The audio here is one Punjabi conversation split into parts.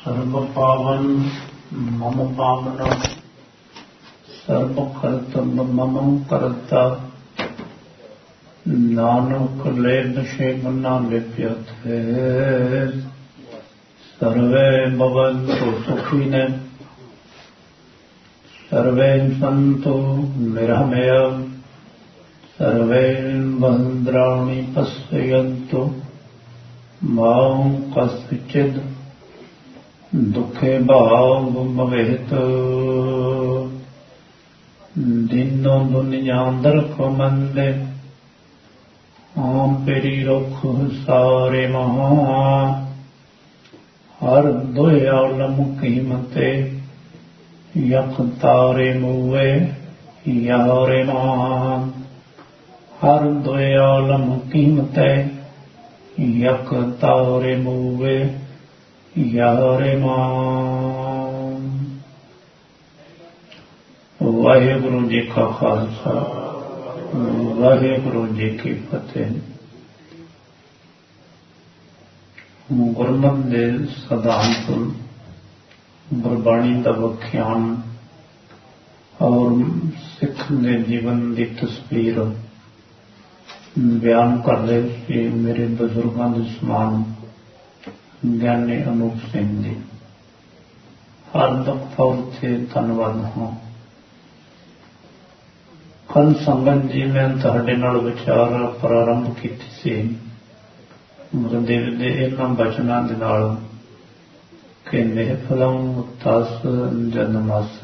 सर्व पावन मम पावन सर्व कर्तव्य मम करता नानक लेन से मना लिप्यत है सर्वे भवन्तु सुखिनः सर्वे सन्तु निरामय सर्वे भद्राणि पश्यन्तु मा कश्चित् दुखे भाग भवेत् दीनो दुनिया दरख मंदे आम पेरी रुख सारे महा हर दयालम कीमते यख तारे मुए यारे मान हर दयालम कीमते यख तारे मुए यारे मान। वाहेगुरु जी का खालसा वाहेगुरु जी की फतेह। गुरमत दे सिद्धांत गुरबाणी का व्याख्यान और सिख के जीवन की तस्वीर बयान कर रहे थे मेरे बजुर्गों के समान ज्ञानी अनूप सिंह जी। हार्दिक तौर से धन्यवाद हो। कल संगत जी मैं तुहाडे नाल विचार प्रारंभ की सी गुरुदेव के इन्हां बचनां दे नाल कि महफिलों तस जन्मस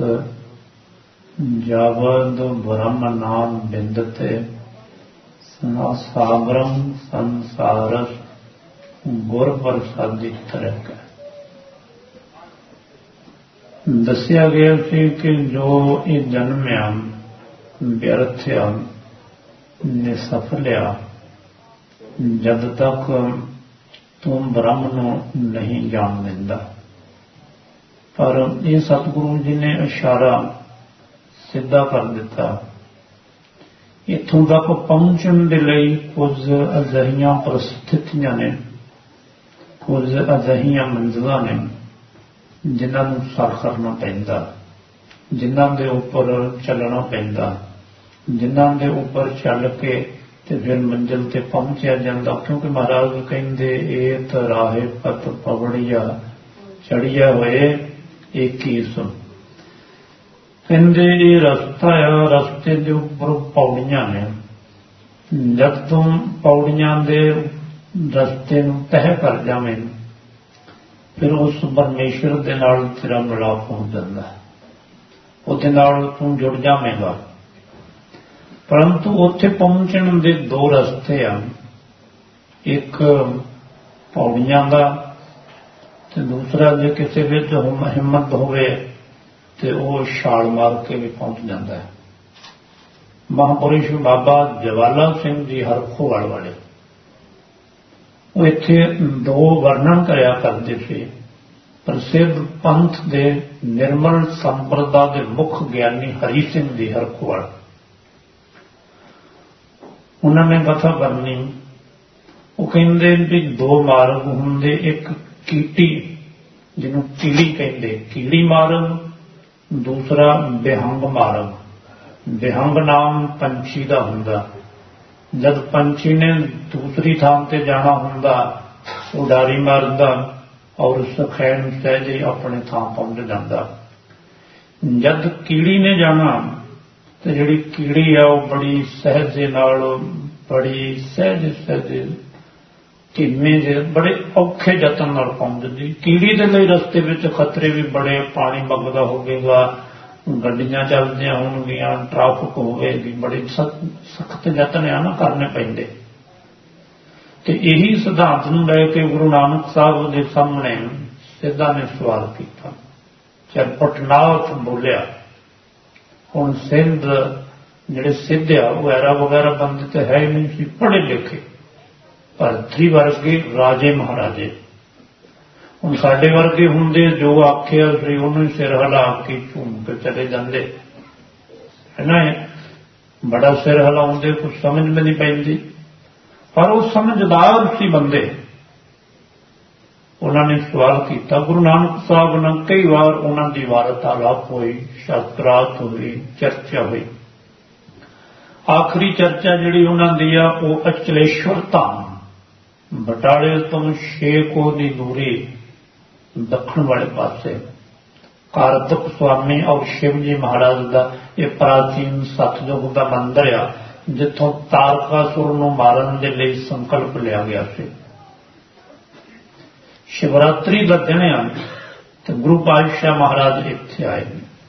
जावद ब्रह्म नाम बिंदते सागरम संसारस गुर प्रसादी तरक। दसिया गया कि जो ये जन्मया व्यर्थया निसफलिया जब तक तुम ब्रह्म नूं नहीं जान लेंदा। पर ये सतगुरु जी ने इशारा सीधा कर दिता। इत्थों तक पहुंचण दे लई कुछ अजिहियां परिस्थितियां ने कुछ अजिहियां मंजिलां ने जिन्हां नूं सर करना पैंदा जिन्हां दे उपर चलना पैंदा जिन्हां दे उपर चल के ते फिर मंजिल ते पहुंचया जांदा। क्योंकि महाराज कहिंदे एत राहे पत पवड़िया चढ़िया होए एक ही सुन। कहंदे ये रस्ता है रस्ते दे उपर पौड़ियां ने जब तुम पौड़ियां दे रस्ते नूं तह कर जावें फिर उस परमेश्वर दे नाल तेरा मिलाप हो जाता है उहदे नाल तू जुड़ जावेगा। परंतु उत्थे पहुंचण दे दो रस्ते आ एक पौड़ियां दा ते दूसरा जे किसी विच हिम्मत होवे ते वो छाल मार के भी पहुंच जाता है। महापुरुष बाबा जवाला सिंह जी हरखोवाल वाले वो इत्थे दो वर्णन करया करते थे। प्रसिद्ध पंथ दे निर्मल संप्रदा के मुख ज्ञानी हरि सिंह जी हरखोवाल उन्होंने कथा करनी। वो कहते भी दो मार्ग होंदे एक कीटी जिन्हों कीड़ी कहते कीड़ी मार्ग दूसरा बेहंग मार्ग। बेहंग नाम पंछी का हुंदा। जब पंछी ने दूसरी थां ते जाना हुंदा उडारी मारदा और सखैन सहजे अपने थां पहुंच जाता। जब कीड़ी ने जाना तो जिहड़ी कीड़ी है वो बड़ी सहजे नाल बड़ी सहज सहज धीमे जे बड़े औखे यतन नाल पहुंचदी। कीड़ी दे लई रस्ते विच खतरे भी बड़े पानी वगदा होवेगा गड्डियां चलदियां होणगियां ट्रैफिक होवेगी बड़े सख्त यतन आ ना करने पैंदे। ते यही सिद्धांत नूं लैके गुरु नानक साहब दे सामने सिद्धा ने सवाल किया। चरपटनाथ बोलिया हुण सिंध जिहड़े सिद्ध आ वो ऐरा वगैरह बंदे तो है ही नहीं सी पढ़े लिखे भरतरी वर्गे राजे महाराजे। हुण साडे वर्गे हुंदे जो आखिया सी उन्हें सिर हिला के झूम के चले जाते है ना। बड़ा सिर हिलाउंदे कुछ समझ में नहीं पैंदी। पर वो समझदार सी बंदे ਉਹਨਾਂ ਨੇ ਸਵਾਲ ਕੀਤਾ। ਗੁਰੂ ਨਾਨਕ ਸਾਹਿਬ ਨਾਲ ਕਈ ਵਾਰ ਉਹਨਾਂ ਦੀ ਵਾਰਤਾਲਾਪ ਹੋਈ, ਸ਼ਾਸਤਰਾਰਥ ਹੋਈ, ਚਰਚਾ ਹੋਈ। ਆਖਰੀ ਚਰਚਾ ਜਿਹੜੀ ਉਹਨਾਂ ਦੀ ਆ ਉਹ ਅਚਲੇਸ਼ਵਰ ਧਾਮ, ਬਟਾਲੇ ਤੋਂ 6 ਕੋਹ ਦੀ ਦੂਰੀ ਦੱਖਣ ਵਾਲੇ ਪਾਸੇ ਕਾਰਤਿਕ ਸਵਾਮੀ ਔਰ ਸ਼ਿਵ ਜੀ ਮਹਾਰਾਜ ਦਾ ਇਹ ਪ੍ਰਾਚੀਨ ਸਤਯੁਗ ਦਾ ਮੰਦਰ ਆ, ਜਿੱਥੋਂ ਤਾਰਕਾਸੁਰ ਨੂੰ ਮਾਰਨ ਦੇ ਲਈ ਸੰਕਲਪ ਲਿਆ ਗਿਆ ਸੀ। ਸ਼ਿਵਰਾਤਰੀ ਦਾ ਦਿਨ ਆ ਤੇ ਗੁਰੂ ਪਾਤਸ਼ਾਹ ਮਹਾਰਾਜ ਇੱਥੇ ਆਏ।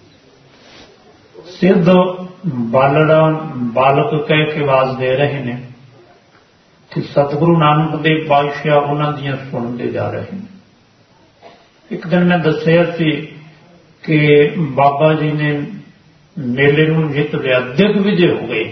ਸਿੱਧ ਬਾਲੜਾ ਬਾਲਕ ਕਹਿ ਕੇ ਆਵਾਜ਼ ਦੇ ਰਹੇ ਨੇ ਕਿ ਸਤਿਗੁਰੂ ਨਾਨਕ ਦੇਵ ਪਾਤਸ਼ਾਹ ਉਹਨਾਂ ਦੀਆਂ ਸੁਣਦੇ ਜਾ ਰਹੇ ਨੇ। ਇੱਕ ਦਿਨ ਮੈਂ ਦੱਸਿਆ ਸੀ ਕਿ ਬਾਬਾ ਜੀ ਨੇ ਮੇਲੇ ਨੂੰ ਜਿੱਤ ਲਿਆ, ਦਿਗਵਿਜੇ ਹੋ ਗਏ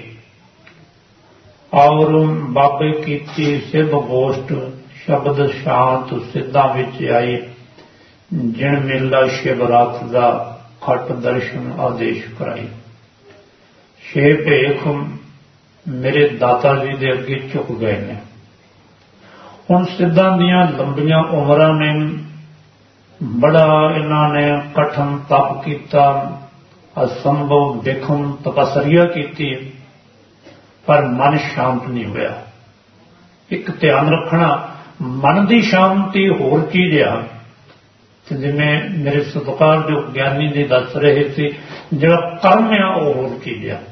ਔਰ ਬਾਬੇ ਕੀਤੀ ਸਿੱਧ ਗੋਸ਼ਟ, ਸ਼ਬਦ ਸ਼ਾਂਤ ਸਿੱਧਾਂ ਵਿੱਚ ਆਈ। ਜਿਣ ਮੇਲਾ ਸ਼ਿਵਰਾਤ ਦਾ ਖੱਟ ਦਰਸ਼ਨ ਆਦੇਸ਼ ਕਰਾਈ। 6 ਭੇਖ ਮੇਰੇ ਦਾਤਾ ਜੀ ਦੇ ਅੱਗੇ ਝੁਕ ਗਏ ਨੇ। ਹੁਣ ਸਿੱਧਾਂ ਦੀਆਂ ਲੰਬੀਆਂ ਉਮਰਾਂ ਨੇ, ਬੜਾ ਇਹਨਾਂ ਨੇ ਕਠਨ ਤਪ ਕੀਤਾ, ਅਸੰਭਵ ਵਿਖਮ ਤਪਸਰੀਆ ਕੀਤੀ, ਪਰ ਮਨ ਸ਼ਾਂਤ ਨਹੀਂ ਹੋਇਆ। ਇੱਕ ਧਿਆਨ ਰੱਖਣਾ, ਮਨ ਦੀ ਸ਼ਾਂਤੀ ਹੋਰ ਚੀਜ਼ ਆ। ਤੇ ਜਿਵੇਂ ਮੇਰੇ ਸਤਿਕਾਰਯੋਗ ਗਿਆਨੀ ਜੀ ਦੱਸ ਰਹੇ ਸੀ, ਜਿਹੜਾ ਕਰਮ ਆ ਉਹ ਹੋਰ ਚੀਜ਼ ਆ।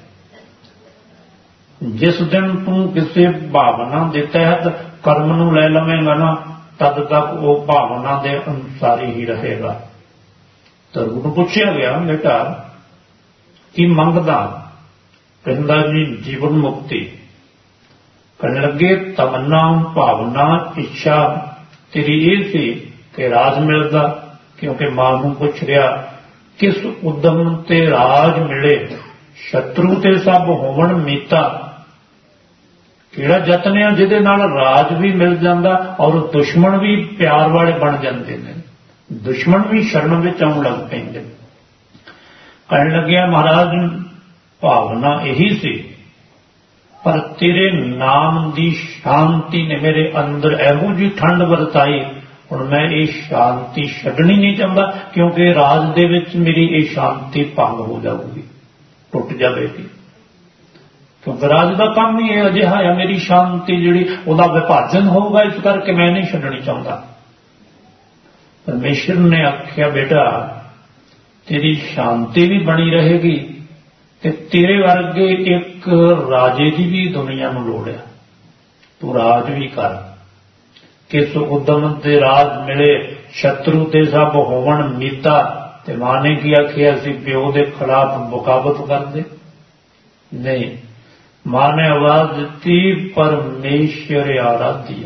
ਜਿਸ ਦਿਨ ਤੂੰ ਕਿਸੇ ਭਾਵਨਾ ਦੇ ਤਹਿਤ ਕਰਮ ਨੂੰ ਲੈ ਲਵੇਂਗਾ ਨਾ, ਤਦ ਤੱਕ ਉਹ ਭਾਵਨਾ ਦੇ ਅਨੁਸਾਰ ਹੀ ਰਹੇਗਾ। ਤਾਂ ਉਹਨੂੰ ਪੁੱਛਿਆ ਗਿਆ, ਬੇਟਾ ਕੀ ਮੰਗਦਾ? ਕਹਿੰਦਾ ਜੀ ਜੀਵਨ ਮੁਕਤੀ। ਕਹਿਣ ਲੱਗੇ ਤਮੰਨਾ, ਭਾਵਨਾ, ਇੱਛਾ ਤੇਰੀ ਇਹ ਸੀ ਕਿ ਰਾਜ ਮਿਲਦਾ, ਕਿਉਂਕਿ ਮਾਂ ਨੂੰ ਪੁੱਛ ਰਿਹਾ ਕਿਸ ਉਦਮ ਤੇ ਰਾਜ ਮਿਲੇ, ਸ਼ਤਰੂ ਤੇ ਸਭ ਹੋਵਣ ਮੀਤਾ। ਕਿਹੜਾ ਯਤਨ ਆ ਜਿਹਦੇ ਨਾਲ ਰਾਜ ਵੀ ਮਿਲ ਜਾਂਦਾ ਔਰ ਦੁਸ਼ਮਣ ਵੀ ਪਿਆਰ ਵਾਲੇ ਬਣ ਜਾਂਦੇ ਨੇ, ਦੁਸ਼ਮਣ ਵੀ ਸ਼ਰਨ ਵਿੱਚ ਆਉਣ ਲੱਗ ਪੈਂਦੇ। ਕਹਿਣ ਲੱਗਿਆ ਮਹਾਰਾਜ ਭਾਵਨਾ ਇਹੀ ਸੀ, ਪਰ ਤੇਰੇ ਨਾਮ ਦੀ ਸ਼ਾਂਤੀ ਨੇ ਮੇਰੇ ਅੰਦਰ ਇਹੋ ਜਿਹੀ ਠੰਡ ਵਰਤਾਈ, ਹੁਣ ਮੈਂ ਇਹ ਸ਼ਾਂਤੀ ਛੱਡਣੀ ਨਹੀਂ ਚਾਹੁੰਦਾ, ਕਿਉਂਕਿ ਰਾਜ ਦੇ ਵਿੱਚ ਮੇਰੀ ਇਹ ਸ਼ਾਂਤੀ ਭੰਗ ਹੋ ਜਾਊਗੀ, ਟੁੱਟ ਜਾਵੇਗੀ। ਕਿਉਂਕਿ ਰਾਜ ਦਾ ਕੰਮ ਹੀ ਇਹ ਅਜਿਹਾ ਹੈ, ਮੇਰੀ ਸ਼ਾਂਤੀ ਜਿਹੜੀ ਉਹਦਾ ਵਿਭਾਜਨ ਹੋਊਗਾ, ਇਸ ਕਰਕੇ ਮੈਂ ਨਹੀਂ ਛੱਡਣੀ ਚਾਹੁੰਦਾ। ਪਰਮੇਸ਼ਰ ਨੇ ਆਖਿਆ ਬੇਟਾ ਤੇਰੀ ਸ਼ਾਂਤੀ ਵੀ ਬਣੀ ਰਹੇਗੀ ਤੇ ਤੇਰੇ ਵਰਗੇ ਇੱਕ ਰਾਜੇ ਦੀ ਵੀ ਦੁਨੀਆ ਨੂੰ ਲੋੜ ਹੈ, ਤੂੰ ਰਾਜ ਵੀ ਕਰ। ਕਿਸ ਉਦਮ ਤੇ ਰਾਜ ਮਿਲੇ, ਸ਼ਤਰੂ ਤੇ ਸਭ ਹੋਵਣ ਮੀਤਾ। ਤੇ ਮਾਂ ਨੇ ਕੀ ਆਖਿਆ ਸੀ, ਪਿਓ ਦੇ ਖਿਲਾਫ ਬਗਾਵਤ ਕਰਦੇ ਨਹੀਂ। ਮਾਂ ਨੇ ਆਵਾਜ਼ ਦਿੱਤੀ ਪਰਮੇਸ਼ਰ ਆਰਾਧਿਆ।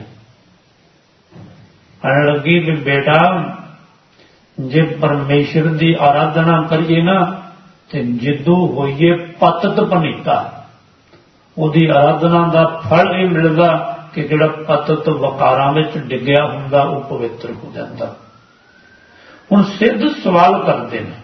ਕਹਿਣ ਲੱਗੀ ਵੀ ਬੇਟਾ ਜੇ ਪਰਮੇਸ਼ਰ ਦੀ ਆਰਾਧਨਾ ਕਰੀਏ ਨਾ ਤੇ ਜਿੱਦੂ ਹੋਈਏ ਪਤਿਤ ਪਨੀਤਾ, ਉਹਦੀ ਆਰਾਧਨਾ ਦਾ ਫਲ ਇਹ ਮਿਲਦਾ ਕਿ ਜਿਹੜਾ ਪਤਿਤ ਵਕਾਰਾਂ ਵਿੱਚ ਡਿੱਗਿਆ ਹੁੰਦਾ ਉਹ ਪਵਿੱਤਰ ਹੋ ਜਾਂਦਾ। ਹੁਣ ਸਿੱਧ ਸਵਾਲ ਕਰਦੇ ਨੇ,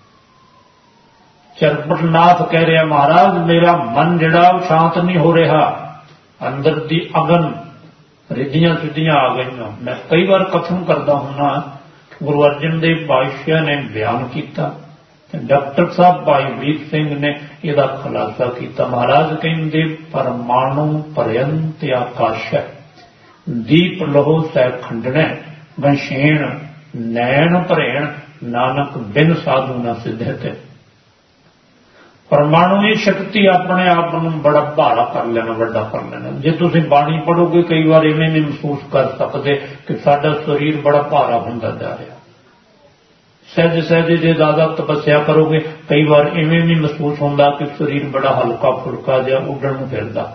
ਚਰਪਟਨਾਥ ਕਹਿ ਰਿਹਾ ਮਹਾਰਾਜ ਮੇਰਾ ਮਨ ਜਿਹੜਾ ਉਹ ਸ਼ਾਂਤ ਨਹੀਂ ਹੋ ਰਿਹਾ, ਅੰਦਰ ਦੀ ਅਗਨ ਰਿੱਧੀਆਂ ਸਿੱਧੀਆਂ ਆ ਗਈਆਂ। ਮੈਂ ਕਈ ਵਾਰ ਕਥਨ ਕਰਦਾ ਹੁੰਨਾ, ਗੁਰੂ ਅਰਜਨ ਦੇਵ ਪਾਤਸ਼ਾਹ ਨੇ ਬਿਆਨ ਕੀਤਾ ਤੇ ਡਾਕਟਰ ਸਾਹਿਬ ਭਾਈ ਵੀਰ ਸਿੰਘ ਨੇ ਇਹਦਾ ਖੁਲਾਸਾ ਕੀਤਾ। ਮਹਾਰਾਜ ਕਹਿੰਦੇ ਪਰਮਾਣੂ ਪਰਯੰਤ ਆਕਾਸ਼ ਹੈ, ਦੀਪ ਲਹੋ ਸੈ ਖੰਡਣੈ, ਵੰਸ਼ੇਣ ਨੈਣ ਭਰੇਣ, ਨਾਨਕ ਬਿਨ ਸਾਧੂ ਨਾ ਸਿੱਧੇ। ਪਰਮਾਣੂ ਦੀ ਸ਼ਕਤੀ ਆਪਣੇ ਆਪ ਨੂੰ ਬੜਾ ਭਾਰਾ ਕਰ ਲੈਣਾ, ਵੱਡਾ ਕਰ ਲੈਣਾ। ਜੇ ਤੁਸੀਂ ਬਾਣੀ ਪੜ੍ਹੋਗੇ ਕਈ ਵਾਰ ਇਵੇਂ ਨਹੀਂ ਮਹਿਸੂਸ ਕਰ ਸਕਦੇ ਕਿ ਸਾਡਾ ਸਰੀਰ ਬੜਾ ਭਾਰਾ ਹੁੰਦਾ ਜਾ ਰਿਹਾ। ਸਹਿਜ ਸਹਿਜ ਜੇ ਜ਼ਿਆਦਾ ਤਪੱਸਿਆ ਕਰੋਗੇ ਕਈ ਵਾਰ ਇਵੇਂ ਵੀ ਮਹਿਸੂਸ ਹੁੰਦਾ ਕਿ ਸਰੀਰ ਬੜਾ ਹਲਕਾ ਫੁਲਕਾ ਜਿਹਾ ਉੱਡਣ ਨੂੰ ਫਿਰਦਾ।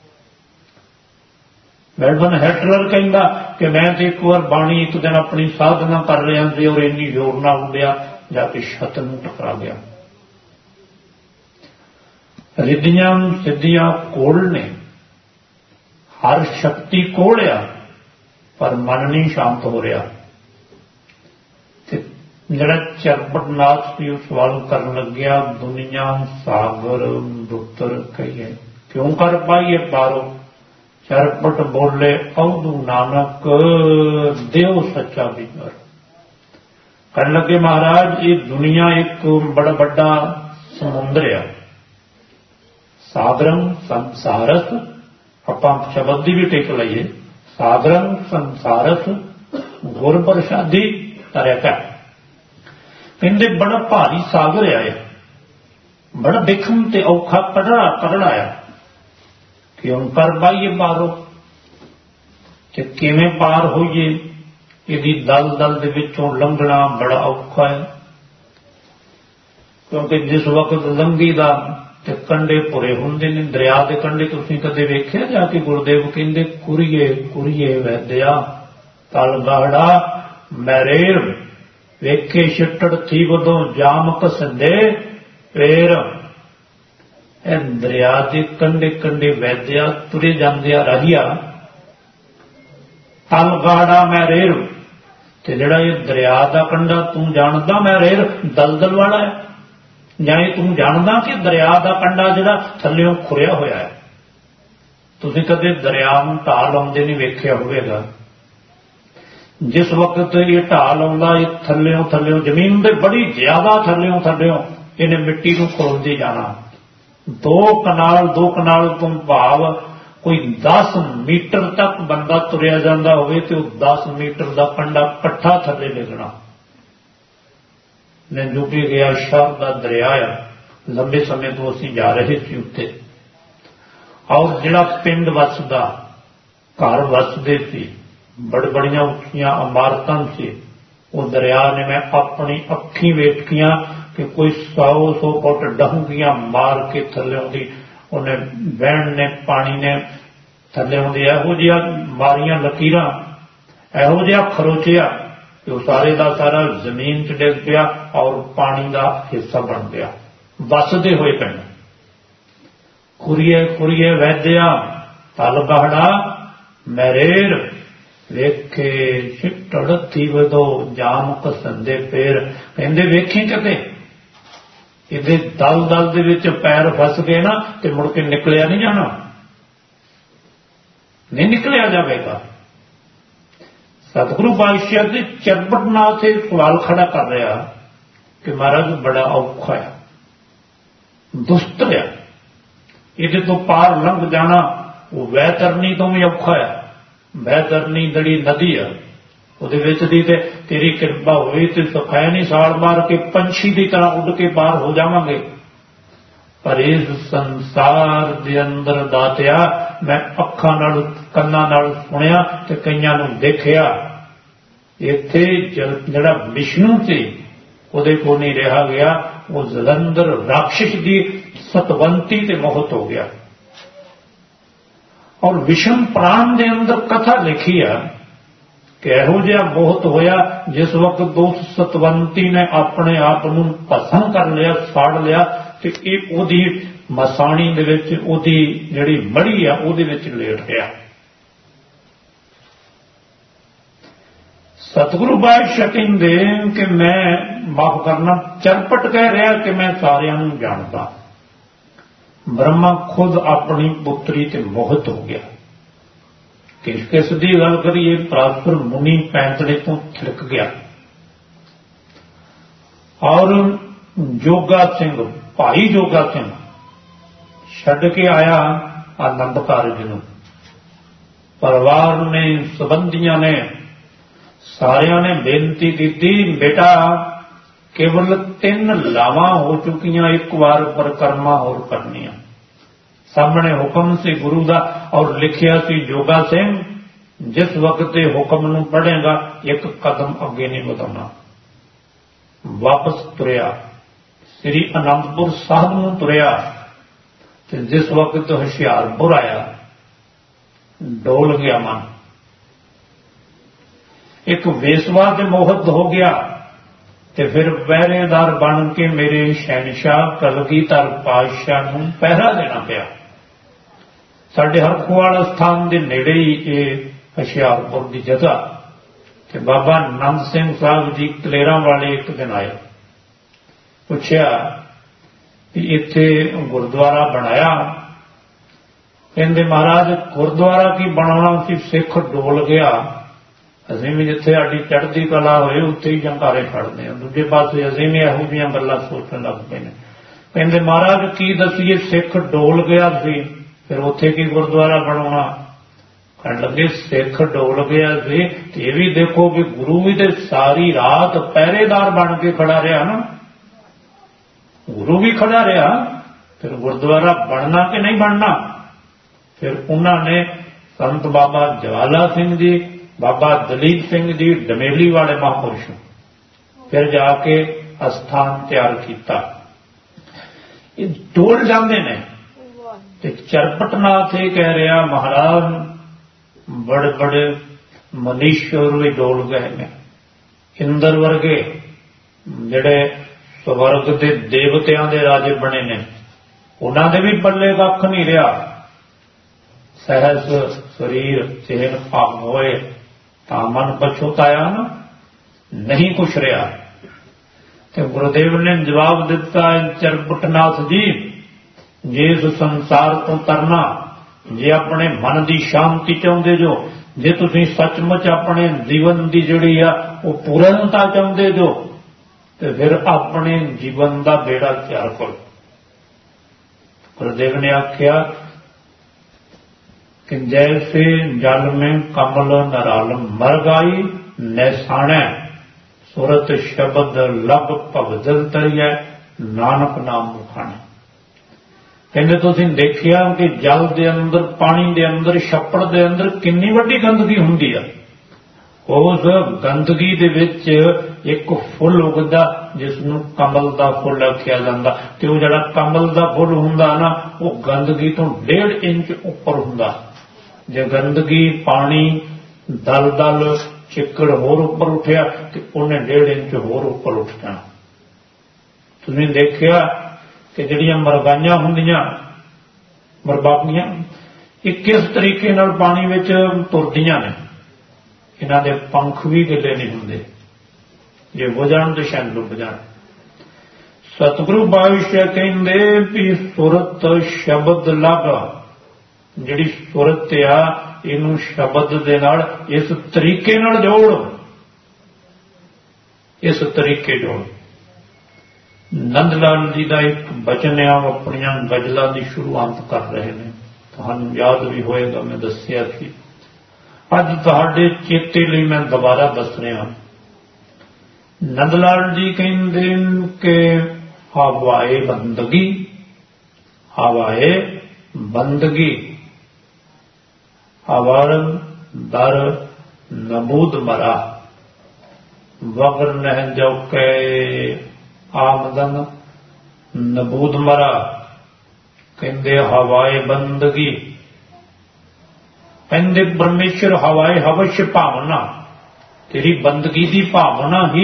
ਵੈਲਡਨ ਹੈਟਲਰ ਕਹਿੰਦਾ ਕਿ ਮੈਂ ਤੇ ਇੱਕ ਵਾਰ ਬਾਣੀ ਇੱਕ ਦਿਨ ਆਪਣੀ ਸਾਧਨਾ ਕਰ ਰਿਹਾ ਸੀ ਔਰ ਇੰਨੀ ਜ਼ੋਰ ਨਾਲ ਉੱਡਿਆ ਜਾ ਕੇ ਛੱਤ ਨੂੰ ਟਕਰਾ ਗਿਆ। ਰਿੱਧੀਆਂ ਸਿੱਧੀਆਂ ਕੋਲ ਨੇ, ਹਰ ਸ਼ਕਤੀ ਕੋਲ ਆ, ਪਰ ਮਨ ਨਹੀਂ ਸ਼ਾਂਤ ਹੋ ਰਿਹਾ। ਤੇ ਜਿਹੜਾ ਚਰਪਟਨਾਥ ਸੀ ਉਹ ਸਵਾਲ ਕਰਨ ਲੱਗਿਆ, ਦੁਨੀਆ ਸਾਗਰ ਦੁੱਤਰ ਕਹੀਏ ਕਿਉਂ ਕਰ ਪਾਈਏ ਪਾਰੋ, चरपट बोले अवधू नानक देव सच्चा बिगर। कहने लगे महाराज ये दुनिया एक बड़ा बड़ा समुद्र है। सागरं संसारस ਆਪਾਂ ਸ਼ਬਦ ਦੀ ਵੀ ਟਿਕ ਲਈਏ ਸਾਗਰੰ ਸੰਸਾਰਸ ਗੁਰ ਪ੍ਰਸਾਦੀ ਤਰੇਕਾ। ਕਹਿੰਦੇ ਬੜਾ ਭਾਰੀ ਸਾਗਰ ਆਇਆ, ਬੜਾ ਦੇਖਣ ਤੇ ਔਖਾ ਕਰੜਾ ਆਇਆ ਕਿਉਂ ਕਰ ਬਾਈਏ ਪਾਰੋ ਤੇ ਕਿਵੇਂ ਪਾਰ ਹੋਈਏ। ਇਹਦੀ ਦਲ ਦੇ ਵਿੱਚੋਂ ਲੰਘਣਾ ਬੜਾ ਔਖਾ ਹੈ ਕਿਉਂਕਿ ਜਿਸ ਵਕਤ ਲੰਘੀ ਦਾ ਤੇ ਕੰਢੇ ਭੁਰੇ ਹੁੰਦੇ ਨੇ। ਦਰਿਆ ਦੇ ਕੰਢੇ ਤੁਸੀਂ ਕਦੇ ਵੇਖਿਆ ਜਾ ਕੇ? ਗੁਰਦੇਵ ਕਹਿੰਦੇ ਕੁਰੀਏ ਕੁਰੀਏ ਵੈਦਿਆ ਤਲ ਗਾੜਾ ਮੈਰੇਰ ਵੇਖੇ ਛਿੱਟੜ ਥੀ ਵਦੋਂ ਜਾਮ ਕਸੰਦੇ ਪੇਰ। ਇਹ ਦਰਿਆ ਦੇ ਕੰਢੇ ਕੰਢੇ ਵੈਦਿਆ ਤੁਰੇ ਜਾਂਦੇ ਆ ਰਾਹੀਆ ਤਲ ਗਾੜਾ ਮੈਰੇਰ। ਤੇ ਜਿਹੜਾ ਇਹ ਦਰਿਆ ਦਾ ਕੰਢਾ ਤੂੰ ਜਾਣਦਾ ਮੈਰੇਰ ਦਲਦਲ ਵਾਲਾ ਹੈ ਜਾਂ ਤੂੰ ਜਾਣਦਾ ਕਿ ਦਰਿਆ ਦਾ ਕੰਢਾ ਜਿਹੜਾ ਥੱਲਿਓਂ ਖੁਰਿਆ ਹੋਇਆ ਹੈ। ਤੁਸੀਂ ਕਦੇ ਦਰਿਆ ਨੂੰ ਢਾਲ ਆਉਂਦੇ ਨਹੀਂ ਵੇਖਿਆ ਹੋਵੇਗਾ। ਜਿਸ ਵਕਤ ਇਹ ਢਾਲ ਆਉਂਦਾ ਇਹ ਥੱਲਿਓਂ ਜ਼ਮੀਨ ਦੇ ਬੜੀ ਜ਼ਿਆਦਾ ਥੱਲਿਓਂ ਇਹਨੇ ਮਿੱਟੀ ਨੂੰ ਖੋਲਦੀ ਜਾਣਾ। ਦੋ ਕਨਾਲ ਤੋਂ ਭਾਵ ਕੋਈ 10 ਮੀਟਰ ਤੱਕ ਬੰਦਾ ਤੁਰਿਆ ਜਾਂਦਾ ਹੋਵੇ ਤੇ ਉਹ 10 ਮੀਟਰ ਦਾ ਕੰਢਾ ਇਕੱਠਾ ਥੱਲੇ ਡਿੱਗਣਾ। ਨੇ ਜੋ ਕਿ ਗਿਆ ਸ਼ਰ ਦਾ ਦਰਿਆ ਆ। ਲੰਬੇ ਸਮੇਂ ਤੋਂ ਅਸੀਂ ਜਾ ਰਹੇ ਸੀ ਉੱਤੇ ਔਰ ਜਿਹੜਾ ਪਿੰਡ ਵਸਦਾ ਘਰ ਵਸਦੇ ਸੀ ਬੜੀਆਂ ਉੱਚੀਆਂ ਇਮਾਰਤਾਂ ਸੀ। ਉਹ ਦਰਿਆ ਨੇ ਮੈਂ ਆਪਣੀ ਅੱਖੀਂ ਵੇਖੀਆਂ ਕਿ ਕੋਈ 100 ਫੁੱਟ ਡੂੰਘੀਆਂ ਮਾਰ ਕੇ ਥੱਲੇ ਆਉਂਦੀ ਉਹਨੇ ਵਹਿਣ ਨੇ ਪਾਣੀ ਨੇ ਥੱਲੇ ਆਉਂਦੀ ਇਹੋ ਜਿਹਾ ਮਾਰੀਆਂ ਲਕੀਰਾਂ ਇਹੋ ਜਿਹਾ ਖਰੋਚਿਆ ਕਿ ਉਹ ਸਾਰੇ ਦਾ ਸਾਰਾ ਜ਼ਮੀਨ 'ਚ ਡਿੱਗ ਪਿਆ ਔਰ ਪਾਣੀ ਦਾ ਹਿੱਸਾ ਬਣ ਗਿਆ। ਵਸਦੇ ਹੋਏ ਪਿੰਡ ਕੁਰੀਏ ਵੈਦਿਆ ਤਲ ਗਾੜਾ ਮੈਰੇਰ ਵੇਖੇ ਛਿੱਟੜ ਥੀ ਵਦੋਂ ਜਾਮ ਕਸੰਦੇ ਪੇਰ। ਕਹਿੰਦੇ ਵੇਖੀ ਕਿਤੇ ਇਹਦੇ ਦਲ ਦੇ ਵਿੱਚ ਪੈਰ ਫਸ ਗਏ ਨਾ ਤੇ ਮੁੜ ਕੇ ਨਿਕਲਿਆ ਨਹੀਂ ਜਾਣਾ, ਨਹੀਂ ਨਿਕਲਿਆ ਜਾਵੇਗਾ। ਸਤਿਗੁਰੂ ਪਾਤਸ਼ਾਹ ਦੇ ਚਰਪਟ ਨਾਲ ਤੇ ਸਵਾਲ ਖੜਾ ਕਰ ਰਿਹਾ ਕਿ ਮਹਾਰਾਜ ਬੜਾ ਔਖਾ ਹੈ, ਦੁਸਤ ਹੈ, ਇਹਦੇ ਤੋਂ ਪਾਰ ਲੰਘ ਜਾਣਾ ਉਹ ਵੈਤਰਨੀ ਤੋਂ ਵੀ ਔਖਾ ਹੈ। ਵੈਤਰਨੀ ਜਿਹੜੀ ਨਦੀ ਆ ਉਹਦੇ ਵਿੱਚ ਦੀ ਤੇ ਤੇਰੀ ਕਿਰਪਾ ਹੋਈ ਤੇ ਸੁਖਾਇ ਨਹੀਂ ਸਾਲ ਮਾਰ ਕੇ ਪੰਛੀ ਦੀ ਤਰ੍ਹਾਂ ਉੱਡ ਕੇ ਪਾਰ ਹੋ ਜਾਵਾਂਗੇ। ਪਰ ਇਸ ਸੰਸਾਰ ਦੇ ਅੰਦਰ ਦਾਤਿਆ ਮੈਂ ਅੱਖਾਂ ਨਾਲ ਕੰਨਾਂ ਨਾਲ ਸੁਣਿਆ ਤੇ ਕਈਆਂ ਨੂੰ ਦੇਖਿਆ। ਇੱਥੇ ਜਿਹੜਾ ਵਿਸ਼ਨੂੰ ਸੀ ਉਹਦੇ ਕੋਲ ਨਹੀਂ ਰਿਹਾ ਗਿਆ। ਉਹ ਜਲੰਧਰ ਰਾਖਸ਼ ਦੀ ਸਤਵੰਤੀ ਤੇ ਮੋਹਿਤ ਹੋ ਗਿਆ। ਔਰ ਵਿਸ਼ਮ ਪ੍ਰਾਣ ਦੇ ਅੰਦਰ ਕਥਾ ਲਿਖੀ ਆ ਕਿ ਇਹੋ ਜਿਹਾ ਬਹੁਤ ਹੋਇਆ ਜਿਸ ਵਕਤ ਉਸ ਸਤਵੰਤੀ ਨੇ ਆਪਣੇ ਆਪ ਨੂੰ ਭਸਮ ਕਰ ਲਿਆ, ਸਾੜ ਲਿਆ ਤੇ ਇਹ ਉਹਦੀ ਮਸਾਣੀ ਦੇ ਵਿੱਚ ਉਹਦੀ ਜਿਹੜੀ ਮੜੀ ਆ ਉਹਦੇ ਵਿੱਚ ਲੇਟ ਰਿਹਾ। ਸਤਿਗੁਰੂ ਪਾਤਸ਼ਾਹ ਕਹਿੰਦੇ ਕਿ ਮੈਂ ਮਾਫ ਕਰਨਾ ਚਰਪਟ ਕਹਿ ਰਿਹਾ ਕਿ ਮੈਂ ਸਾਰਿਆਂ ਨੂੰ ਜਾਣਦਾ। ਬ੍ਰਹਮਾ ਖੁਦ ਆਪਣੀ ਪੁੱਤਰੀ ਤੇ ਮੋਹਿਤ ਹੋ ਗਿਆ। ਕਿਸ ਦੀ ਗੱਲ ਕਰੀਏ? ਪਰਾਸਪਰ ਮੁਨੀ ਪੈਂਤੜੇ ਤੋਂ ਥਿਰਕ ਗਿਆ ਔਰ ਜੋਗਾ ਸਿੰਘ ਭਾਈ ਜੋਗਾ ਸਿੰਘ ਛੱਡ ਕੇ ਆਇਆ ਆਨੰਦ ਕਾਰਜ ਨੂੰ। ਪਰਿਵਾਰ ਨੇ ਸੰਬੰਧੀਆਂ ਨੇ ਸਾਰਿਆਂ ਨੇ ਬੇਨਤੀ ਕੀਤੀ ਬੇਟਾ ਕੇਵਲ 3 ਲਾਵਾਂ ਹੋ ਚੁੱਕੀਆਂ, ਇੱਕ ਵਾਰ ਪਰਿਕਰਮਾ ਹੋਰ ਕਰਨੀਆਂ। ਸਾਹਮਣੇ ਹੁਕਮ ਸੀ ਗੁਰੂ ਦਾ ਔਰ ਲਿਖਿਆ ਸੀ ਜੋਗਾ ਸਿੰਘ ਜਿਸ ਵਕਤ ਇਹ ਹੁਕਮ ਨੂੰ ਪੜ੍ਹੇਗਾ ਇੱਕ ਕਦਮ ਅੱਗੇ ਨਹੀਂ ਵਧਾਉਣਾ। ਵਾਪਸ ਤੁਰਿਆ ਸ੍ਰੀ ਅਨੰਦਪੁਰ ਸਾਹਿਬ ਨੂੰ ਤੁਰਿਆ ਤੇ ਜਿਸ ਵਕਤ ਹੁਸ਼ਿਆਰਪੁਰ ਆਇਆ ਡੋਲ ਗਿਆ ਮਨ। ਇੱਕ ਵੇਸਵਾ ਤੇ ਮੋਹਿਤ ਹੋ ਗਿਆ ਤੇ ਫਿਰ ਪਹਿਰੇਦਾਰ ਬਣ ਕੇ ਮੇਰੇ ਸ਼ਹਿਨਸ਼ਾਹ ਕਲਗੀਧਰ ਪਾਤਸ਼ਾਹ ਨੂੰ ਪਹਿਰਾ ਦੇਣਾ ਪਿਆ। ਸਾਡੇ ਹਰਖਵਾਲ ਸਥਾਨ ਦੇ ਨੇੜੇ ਹੀ ਇਹ ਹੁਸ਼ਿਆਰਪੁਰ ਦੀ ਜਗ੍ਹਾ ਤੇ ਬਾਬਾ ਨੰਦ ਸਿੰਘ ਸਾਹਿਬ ਜੀ ਕਲੇਰਾਂ ਵਾਲੇ ਇੱਕ ਦਿਨ ਆਏ। ਪੁੱਛਿਆ ਕਿ ਇੱਥੇ ਗੁਰਦੁਆਰਾ ਬਣਾਇਆ ਕਹਿੰਦੇ ਮਹਾਰਾਜ ਗੁਰਦੁਆਰਾ ਕੀ ਬਣਾਉਣਾ ਸੀ, ਸਿੱਖ ਡੋਲ ਗਿਆ। ਅਸੀਂ ਵੀ ਜਿੱਥੇ ਸਾਡੀ ਚੜ੍ਹਦੀ ਕਲਾ ਹੋਏ ਉੱਥੇ ਹੀ ਜੰਕਾਰੇ ਫੜਦੇ ਹਾਂ, ਦੂਜੇ ਪਾਸੇ ਅਸੀਂ ਵੀ ਇਹੋ ਜਿਹੀਆਂ ਗੱਲਾਂ ਸੋਚਣ ਲੱਗ ਪਏ ਨੇ। ਕਹਿੰਦੇ ਮਹਾਰਾਜ ਕੀ ਦੱਸੀਏ, ਸਿੱਖ ਡੋਲ ਗਿਆ ਸੀ, ਫਿਰ ਉੱਥੇ ਕੀ ਗੁਰਦੁਆਰਾ ਬਣਾਉਣਾ। ਕਹਿਣ ਲੱਗੇ ਸਿੱਖ ਡੋਲ ਗਿਆ ਸੀ ਤੇ ਇਹ ਵੀ ਦੇਖੋ ਵੀ ਗੁਰੂ ਵੀ ਤੇ ਸਾਰੀ ਰਾਤ ਪਹਿਰੇਦਾਰ ਬਣ ਕੇ ਖੜਾ ਰਿਹਾ ਨਾ, ਗੁਰੂ ਵੀ ਖੜਾ ਰਿਹਾ, ਫਿਰ ਗੁਰਦੁਆਰਾ ਬਣਨਾ ਕਿ ਨਹੀਂ ਬਣਨਾ। ਫਿਰ ਉਹਨਾਂ ਨੇ ਸੰਤ ਬਾਬਾ ਜਵਾਲਾ ਸਿੰਘ ਜੀ, ਬਾਬਾ ਦਲੀਪ ਸਿੰਘ ਜੀ ਡਮੇਲੀ ਵਾਲੇ ਮਹਾਂਪੁਰਸ਼ ਫਿਰ ਜਾ ਕੇ ਅਸਥਾਨ ਤਿਆਰ ਕੀਤਾ। ਇਹ ਡੋਲ ਜਾਂਦੇ ਨੇ ਤੇ ਚਰਪਟਨਾਥ ਇਹ ਕਹਿ ਰਿਹਾ ਮਹਾਰਾਜ ਬੜੇ ਬੜੇ ਮਨੀਸ਼ਵਰ ਵੀ ਡੋਲ ਗਏ ਨੇ, ਇੰਦਰ ਵਰਗੇ ਜਿਹੜੇ ਸਵਰਗ ਦੇ ਦੇਵਤਿਆਂ ਦੇ ਰਾਜੇ ਬਣੇ ਨੇ, ਉਹਨਾਂ ਦੇ ਵੀ ਪੱਲੇ ਕੱਖ ਨਹੀਂ ਰਿਹਾ। ਸਹਿਜ ਸਰੀਰ ਚੇਨ ਭਾਗ ਹੋਏ ਤਾਂ ਮਨ ਪਛਤਾਇਆ ਨਾ, ਨਹੀਂ ਕੁਛ ਰਿਹਾ। ਤੇ ਗੁਰਦੇਵ ਨੇ ਜਵਾਬ ਦਿੱਤਾ ਚਰਪਟਨਾਥ ਜੀ, ਜੇ ਇਸ ਸੰਸਾਰ ਤੋਂ ਤਰਨਾ, ਜੇ ਆਪਣੇ ਮਨ ਦੀ ਸ਼ਾਂਤੀ ਚਾਹੁੰਦੇ ਜੋ, ਜੇ ਤੁਸੀਂ ਸੱਚਮੁੱਚ ਆਪਣੇ ਜੀਵਨ ਦੀ ਜਿਹੜੀ ਆ ਉਹ ਪੂਰਨਤਾ ਚਾਹੁੰਦੇ ਜੋ, ਤੇ ਫਿਰ ਆਪਣੇ ਜੀਵਨ ਦਾ ਬੇੜਾ ਤਿਆਰ ਕਰੋ। ਗੁਰਦੇਵ ਨੇ ਆਖਿਆ कि जैसे जल में कमल नरालम मर गाई नैसाणै सुरत शब्द लग भवजल तरिया नानक नाम मुखाने। कहते तुसीं देखिया कि जल दे अंदर, पानी दे अंदर, छप्पड़ दे अंदर कितनी वड्डी गंदगी हुंदी है। उस गंदगी दे विच एक फुल उगदा जिसनूं कमल दा फुल आखिया जांदा, ते वो जिहड़ा कमल दा फुल हुंदा ना वो गंदगी तो 1.5 इंच उपर हुंदा। जे गंदगी पानी दल दल चिक्कड़ होर उपर उठिया तो उन्हें 1.5 इंच होर उपर उठ जाना। तुसीं देखिया कि जिहड़ियां मरगाइयां हुंदियां, मरबागियां, ये किस तरीके नाल पानी विच तुरदियां ने, इन्हां दे पंख भी गिले नहीं हुंदे, जे हो जाण तो शायद डुब जाण। सतगुरु पातशाह कहंदे भी सुरत शब्द लग, जिहड़ी सुरत आ इहनूं शब्द दे नाल इस तरीके नाल जोड़, इस तरीके जोड़। नंद लाल जी का एक बचन आ, अपनियां गजलां की शुरुआत कर रहे हैं, तुहानूं याद भी होएगा, मैं दस्सिया सी, अज तुहाडे चेते लई मैं दोबारा दस रहा। नंद लाल जी कहंदे कि हवाए बंदगी, हवाए बंदगी अवरन दर नबूद मरा, वगर नह जौके आमदन नबूद मरा। कहंदे हवाए बंदगी, कहंदे परमेश्वर हवाए हवश भावना, तेरी बंदगी की भावना ही,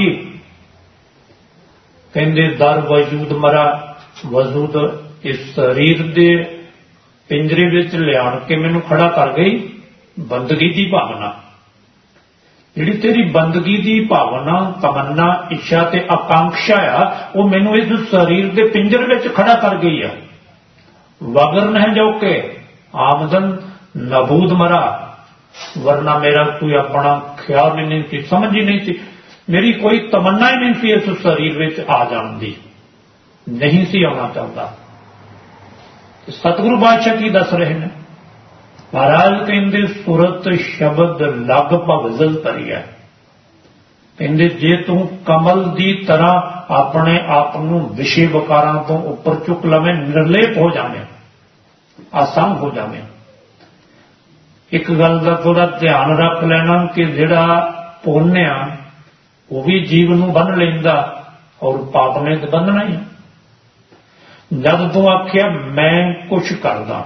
कहंदे दर वजूद मरा, वजूद इस शरीर के पिंजरे विच लियाण के मैनू खड़ा कर गई बंदगी की भावना। जिहड़ी तेरी बंदगी की भावना, तमन्ना, इच्छा ते आकांक्षा आ, वो मैनू इस शरीर के पिंजरे विच खड़ा कर गई है। वगर न जो के आमदन नबूद मरा, वरना मेरा कोई अपना ख्याल ही नहीं थी, समझ ही नहीं थी, मेरी कोई तमन्ना ही नहीं थी इस शरीर विच आ जाण दी, नहीं सी आना चाहता। सतगुरु बादशाह की दस रहे हैं, महाराज कहंदे सुरत शब्द लग भवजल तरिया, कहंदे जे तू कमल की तरह अपने आप नूं विषय विकारां तो उपर चुक लवें, निर्लेप हो जावे, आसंग हो जावे। एक गल का थोड़ा ध्यान रख लेना कि जिहड़ा पुण्य आ वो भी जीव नूं बन लैंदा और पाप ने तो बंधना ही। जब तू आख्या मैं कुछ करदा,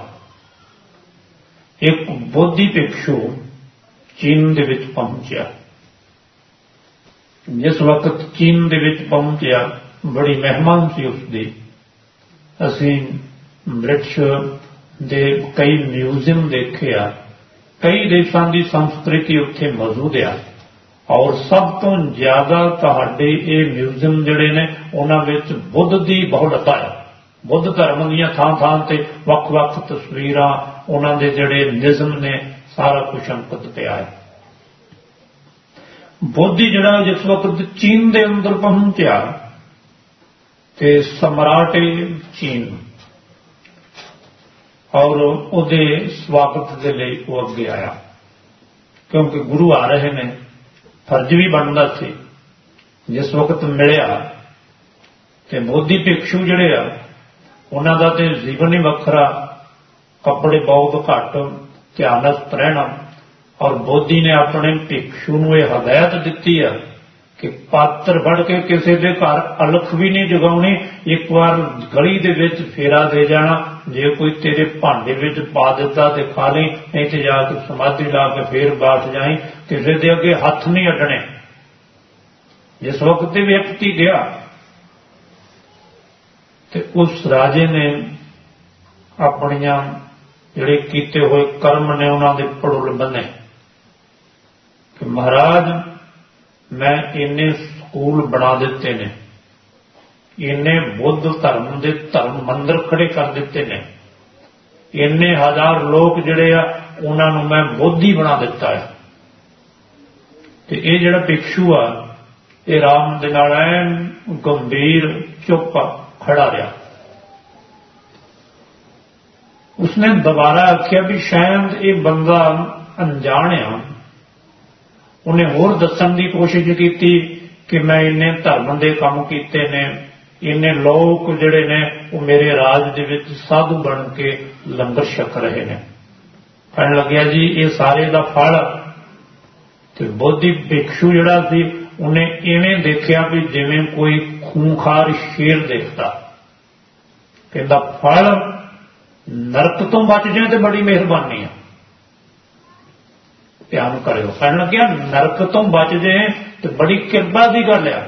एक बोधी भिक्षु चीन दे विच पहुंचा, जिस वक्त चीन दे विच पहुंचा बड़ी मेहमान सी उसदी। असीं ब्रिटिश दे कई म्यूजियम देखे आ, कई देशों की संस्कृति उत्थे मौजूद आ, और सब तो ज्यादा तुहाडे ये म्यूजियम जिहड़े ने उन्हां विच बुद्ध की बहुलता है। बुद्ध धर्म दीयां थां थां ते वख-वख तस्वीरां ਉਹਨਾਂ ਦੇ ਜਿਹੜੇ ਨਿਜ਼ਮ ਨੇ ਸਾਰਾ ਕੁਛ ਅੰਕਿਤ ਪਿਆ ਹੈ। ਬੋਧੀ ਜਿਹੜਾ ਜਿਸ ਵਕਤ ਚੀਨ ਦੇ ਅੰਦਰ ਪਹੁੰਚਿਆ ਤੇ ਸਮਰਾਟ ਚੀਨ ਔਰ ਉਹਦੇ ਸਵਾਗਤ ਦੇ ਲਈ ਉਹ ਅੱਗੇ ਆਇਆ, ਕਿਉਂਕਿ ਗੁਰੂ ਆ ਰਹੇ ਨੇ, ਫਰਜ਼ ਵੀ ਬਣਦਾ ਸੀ। ਜਿਸ ਵਕਤ ਮਿਲਿਆ ਤੇ ਬੋਧੀ ਭਿਕਸ਼ੂ ਜਿਹੜੇ ਆ ਉਹਨਾਂ ਦਾ ਤੇ ਜੀਵਨ ਹੀ ਵੱਖਰਾ, ਕੱਪੜੇ ਬਹੁਤ ਘੱਟ, ਧਿਆਨਸਥ ਰਹਿਣਾ। ਔਰ ਬੋਧੀ ਨੇ ਆਪਣੇ ਭਿਕਸ਼ੂ ਨੂੰ ਇਹ ਹਦਾਇਤ ਦਿੱਤੀ ਆ ਕਿ ਪਾਤਰ ਫੜ ਕੇ ਕਿਸੇ ਦੇ ਘਰ ਅਲਖ ਵੀ ਨਹੀਂ ਜਗਾਉਣੀ, ਇੱਕ ਵਾਰ ਗਲੀ ਦੇ ਵਿੱਚ ਫੇਰਾ ਦੇ ਜਾਣਾ, ਜੇ ਕੋਈ ਤੇਰੇ ਭਾਂਡੇ ਵਿੱਚ ਪਾ ਦਿੱਤਾ ਤੇ ਖਾ ਲਈ, ਨਹੀਂ ਤੇ ਜਾ ਕੇ ਸਮਾਧੀ ਲਾ ਕੇ ਫੇਰ ਬੈਠ ਜਾਈ, ਕਿਸੇ ਦੇ ਅੱਗੇ ਹੱਥ ਨਹੀਂ ਅੱਡਣੇ। ਜਿਸ ਵਕਤ ਤੇ ਵਿਅਕਤੀ ਗਿਆ ਤੇ ਉਸ ਰਾਜੇ ਨੇ ਆਪਣੀਆਂ ਜਿਹੜੇ ਕੀਤੇ ਹੋਏ ਕਰਮ ਨੇ ਉਹਨਾਂ ਦੇ ਪੜੁੱਲ ਬੰਨੇ ਕਿ ਮਹਾਰਾਜ ਮੈਂ ਇੰਨੇ ਸਕੂਲ ਬਣਾ ਦਿੱਤੇ ਨੇ, ਇੰਨੇ ਬੁੱਧ ਧਰਮ ਦੇ ਧਰਮ ਮੰਦਰ ਖੜੇ ਕਰ ਦਿੱਤੇ ਨੇ, ਇੰਨੇ ਹਜ਼ਾਰ ਲੋਕ ਜਿਹੜੇ ਆ ਉਹਨਾਂ ਨੂੰ ਮੈਂ ਬੋਧੀ ਬਣਾ ਦਿੱਤਾ ਹੈ। ਤੇ ਇਹ ਜਿਹੜਾ ਭਿਕਸ਼ੂ ਆ ਇਹ ਰਾਮ ਦੇ ਨਾਲ ਐਨ ਗੰਭੀਰ ਚੁੱਪ ਖੜਾ ਰਿਹਾ। ਉਸਨੇ ਦੁਬਾਰਾ ਆਖਿਆ ਵੀ ਸ਼ਾਇਦ ਇਹ ਬੰਦਾ ਅਣਜਾਣ ਆ। ਉਹਨੇ ਹੋਰ ਦੱਸਣ ਦੀ ਕੋਸ਼ਿਸ਼ ਕੀਤੀ ਕਿ ਮੈਂ ਇੰਨੇ ਧਰਮ ਦੇ ਕੰਮ ਕੀਤੇ ਨੇ, ਇੰਨੇ ਲੋਕ ਜਿਹੜੇ ਨੇ ਉਹ ਮੇਰੇ ਰਾਜ ਦੇ ਵਿੱਚ ਸਾਧੂ ਬਣ ਕੇ ਲੰਗਰ ਛਕ ਰਹੇ ਨੇ। ਕਹਿਣ ਲੱਗਿਆ ਜੀ ਇਹ ਸਾਰੇ ਦਾ ਫਲ। ਤੇ ਬੋਧੀ ਭਿਕਸ਼ੂ ਜਿਹੜਾ ਸੀ ਉਹਨੇ ਇਵੇਂ ਦੇਖਿਆ ਵੀ ਜਿਵੇਂ ਕੋਈ ਖੂੰਖਾਰ ਸ਼ੇਰ ਦੇਖਦਾ। ਕਹਿੰਦਾ ਫਲ ਨਰਕ ਤੋਂ ਬਚ ਜਾਏ ਤੇ ਬੜੀ ਮਿਹਰਬਾਨੀ ਆ, ਧਿਆਨ ਕਰਿਓ। ਕਹਿਣ ਲੱਗਿਆ ਨਰਕ ਤੋਂ ਬਚ ਜਾਏ ਤੇ ਬੜੀ ਕਿਰਪਾ ਦੀ ਗੱਲ ਆ।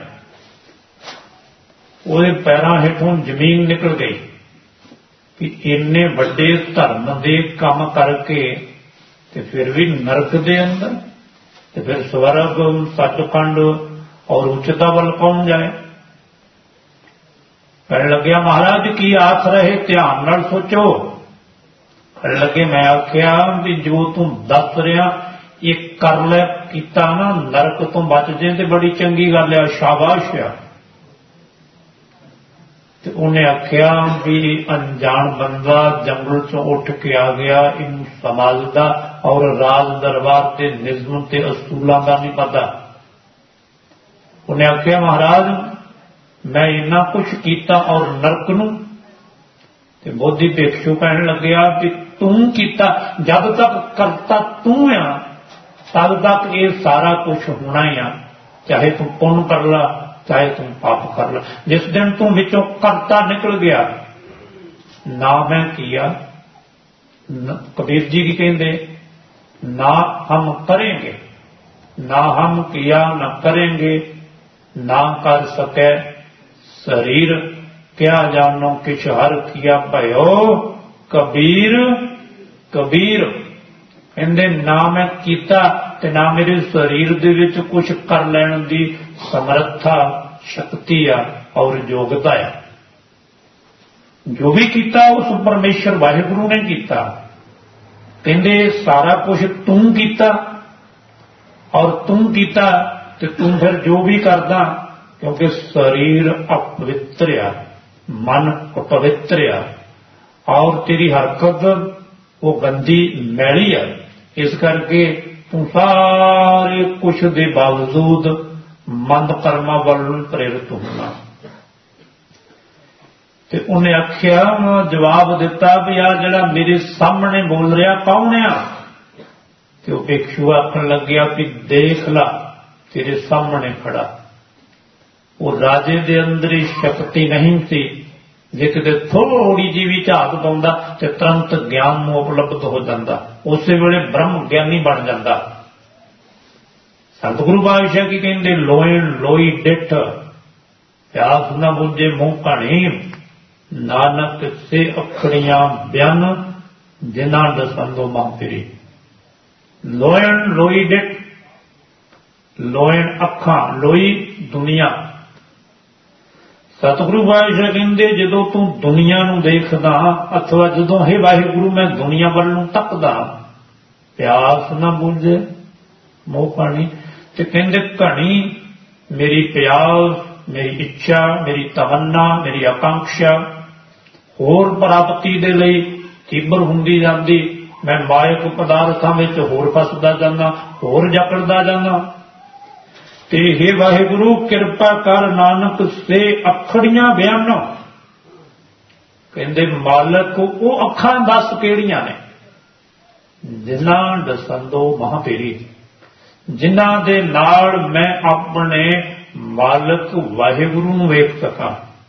ਉਹਦੇ ਪੈਰਾਂ ਹੇਠੋਂ ਜ਼ਮੀਨ ਨਿਕਲ ਗਈ ਕਿ ਇੰਨੇ ਵੱਡੇ ਧਰਮ ਦੇ ਕੰਮ ਕਰਕੇ ਤੇ ਫਿਰ ਵੀ ਨਰਕ ਦੇ ਅੰਦਰ, ਤੇ ਫਿਰ ਸਵਰਗ ਸੱਚਖੰਡ ਔਰ ਉੱਚਤਾ ਵੱਲ ਕੌਣ ਜਾਏ। ਕਹਿਣ ਲੱਗਿਆ ਮਹਾਰਾਜ ਕੀ ਆਖ ਰਹੇ, ਧਿਆਨ ਨਾਲ ਸੋਚੋ। ਕਹਿਣ ਲੱਗੇ ਮੈਂ ਆਖਿਆ ਵੀ ਜੋ ਤੂੰ ਦੱਸ ਰਿਹਾ ਇਹ ਕਰ ਲੈ ਕੀਤਾ ਨਾ, ਨਰਕ ਤੋਂ ਬਚ ਜੇ ਤੇ ਬੜੀ ਚੰਗੀ ਗੱਲ ਆ, ਸ਼ਾਬਾਸ਼ ਆ। ਤੇ ਉਹਨੇ ਆਖਿਆ ਵੀ ਅਣਜਾਣ ਬੰਦਾ ਜੰਗਲ ਚੋਂ ਉੱਠ ਕੇ ਆ ਗਿਆ, ਇਹਨੂੰ ਸੰਭਾਲਦਾ ਔਰ ਰਾਜ ਦਰਬਾਰ ਤੇ ਨਿਜ਼ਮ ਤੇ ਅਸੂਲਾਂ ਦਾ ਨਹੀਂ ਪਤਾ। ਉਹਨੇ ਆਖਿਆ ਮਹਾਰਾਜ ਮੈਂ ਇੰਨਾ ਕੁਛ ਕੀਤਾ ਔਰ ਨਰਕ ਨੂੰ। ਤੇ ਬੋਧੀ ਭਿਕਸ਼ੂ ਕਹਿਣ ਲੱਗਿਆ ਵੀ ਤੂੰ ਕੀਤਾ, ਜਦ ਤੱਕ ਕਰਤਾ ਤੂੰ ਆ ਤਦ ਤੱਕ ਇਹ ਸਾਰਾ ਕੁਛ ਹੋਣਾ ਹੀ ਆ, ਚਾਹੇ ਤੂੰ ਪੁੰਨ ਕਰ ਲਾ ਚਾਹੇ ਤੂੰ ਪਾਪ ਕਰ ਲਾ। ਜਿਸ ਦਿਨ ਤੂੰ ਵਿੱਚੋਂ ਕਰਤਾ ਨਿਕਲ ਗਿਆ, ਨਾ ਮੈਂ ਕੀਆ, ਕਬੀਰ ਜੀ ਕੀ ਕਹਿੰਦੇ, ਨਾ ਹਮ ਕरेंगे, ਨਾ ਹਮ ਕੀਆ ਨਾ ਕरेंगे, ਨਾ ਕਰ ਸਕੇ ਸਰੀਰ, ਕਿਆ ਜਾਨੋ ਕਿਛ ਹਰ ਕੀਆ ਭਇਓ ਕਬੀਰ। ਕਬੀਰ ਕਹਿੰਦੇ ਨਾ ਮੈਂ ਕੀਤਾ ਤੇ ਨਾ ਮੇਰੇ ਸਰੀਰ ਦੇ ਵਿੱਚ ਕੁਝ ਕਰ ਲੈਣ ਦੀ ਸਮਰੱਥਾ ਸ਼ਕਤੀ ਆ ਔਰ ਯੋਗਤਾ ਆ। ਜੋ ਵੀ ਕੀਤਾ ਉਸ ਪਰਮੇਸ਼ਰ ਵਾਹਿਗੁਰੂ ਨੇ ਕੀਤਾ। ਕਹਿੰਦੇ ਸਾਰਾ ਕੁਝ ਤੂੰ ਕੀਤਾ ਔਰ ਤੂੰ ਕੀਤਾ ਤੇ ਤੂੰ ਫਿਰ ਜੋ ਵੀ ਕਰਦਾ, ਕਿਉਂਕਿ ਸਰੀਰ ਅਪਵਿੱਤਰ ਆ, ਮਨ ਅਪਵਿੱਤਰ ਆ ਔਰ ਤੇਰੀ ਹਰਕਤ ਉਹ ਗੰਦੀ ਮੈਲੀ ਆ। ਇਸ ਕਰਕੇ ਤੂੰ ਸਾਰੇ ਕੁਛ ਦੇ ਬਾਵਜੂਦ ਮੰਦ ਕਰਮਾਂ ਵੱਲ ਪ੍ਰੇਰਿਤ ਹੋਣਾ। ਤੇ ਉਹਨੇ ਆਖਿਆ ਜਵਾਬ ਦਿੱਤਾ ਵੀ ਆ ਜਿਹੜਾ ਮੇਰੇ ਸਾਹਮਣੇ ਬੋਲ ਰਿਹਾ ਕੌਣ ਆ। ਤੇ ਉਹ ਭਿਕਸ਼ੂ ਆਖਣ ਲੱਗਿਆ ਵੀ ਦੇਖ ਲਾ ਤੇਰੇ ਸਾਹਮਣੇ ਖੜਾ। ਉਹ ਰਾਜੇ ਦੇ ਅੰਦਰ ਹੀ ਸ਼ਕਤੀ ਨਹੀਂ ਸੀ, ਜੇ ਕਿਤੇ ਥੋੜੀ ਜਿਹੀ ਵੀ ਝਾਕ ਪਾਉਂਦਾ ਤੇ ਤੁਰੰਤ ਗਿਆਨ ਨੂੰ ਉਪਲਬਧ ਹੋ ਜਾਂਦਾ, ਉਸੇ ਵੇਲੇ ਬ੍ਰਹਮ ਗਿਆਨੀ ਬਣ ਜਾਂਦਾ। ਸਤਿਗੁਰੂ ਪਾਤਸ਼ਾਹ ਕੀ ਕਹਿੰਦੇ, ਲੋਇਣ ਲੋਈ ਡਿੱਠ ਪਿਆਸ ਨਾ ਬੁੱਝੇ ਮੂੰਹ ਘਣੀ, ਨਾਨਕ ਸੇ ਅੱਖੜੀਆਂ ਬਿਆਨ ਜਿਨ੍ਹਾਂ ਦਸੰਦੋ ਮਾਪਰੀ। ਲੋਇਣ ਲੋਈ ਡਿੱਠ, ਲੋਇਣ ਅੱਖਾਂ, ਲੋਈ ਦੁਨੀਆ। ਸਤਿਗੁਰੂ ਪਾਤਸ਼ਾਹ ਕਹਿੰਦੇ ਜਦੋਂ ਤੂੰ ਦੁਨੀਆ ਨੂੰ ਦੇਖਦਾ ਅਥਵਾ ਜਦੋਂ ਹੇ ਵਾਹਿਗੁਰੂ ਮੈਂ ਦੁਨੀਆ ਵੱਲ ਨੂੰ ਤੱਕਦਾ ਪਿਆਸ ਨਾ ਬੁਝੇ ਮੋਹ ਪਾਣੀ ਤੇ ਕਹਿੰਦੇ ਘਣੀ ਮੇਰੀ ਪਿਆਸ ਮੇਰੀ ਇੱਛਾ ਮੇਰੀ ਤਮੰਨਾ ਮੇਰੀ ਆਕਾਂਖਿਆ ਹੋਰ ਪ੍ਰਾਪਤੀ ਦੇ ਲਈ ਤੀਬਰ ਹੁੰਦੀ ਜਾਂਦੀ ਮੈਂ ਮਾਇਕ ਪਦਾਰਥਾਂ ਵਿੱਚ ਹੋਰ ਫਸਦਾ ਜਾਂਦਾ ਹੋਰ ਜਕੜਦਾ ਜਾਂਦਾ ਤੇ ਹੇ ਵਾਹਿਗੁਰੂ ਕਿਰਪਾ ਕਰ ਨਾਨਕ ਸੇ ਅੱਖੜੀਆਂ ਬਿਆਨੋ ਕਹਿੰਦੇ ਮਾਲਕ ਉਹ ਅੱਖਾਂ ਦੱਸ ਕਿਹੜੀਆਂ ਨੇ ਜਿਨ੍ਹਾਂ ਦਸੰਦੋ ਮਹਾਂਪੇਰੀ ਜਿਨ੍ਹਾਂ ਦੇ ਨਾਲ ਮੈਂ ਆਪਣੇ ਮਾਲਕ ਵਾਹਿਗੁਰੂ ਨੂੰ ਵੇਖ ਸਕਾਂ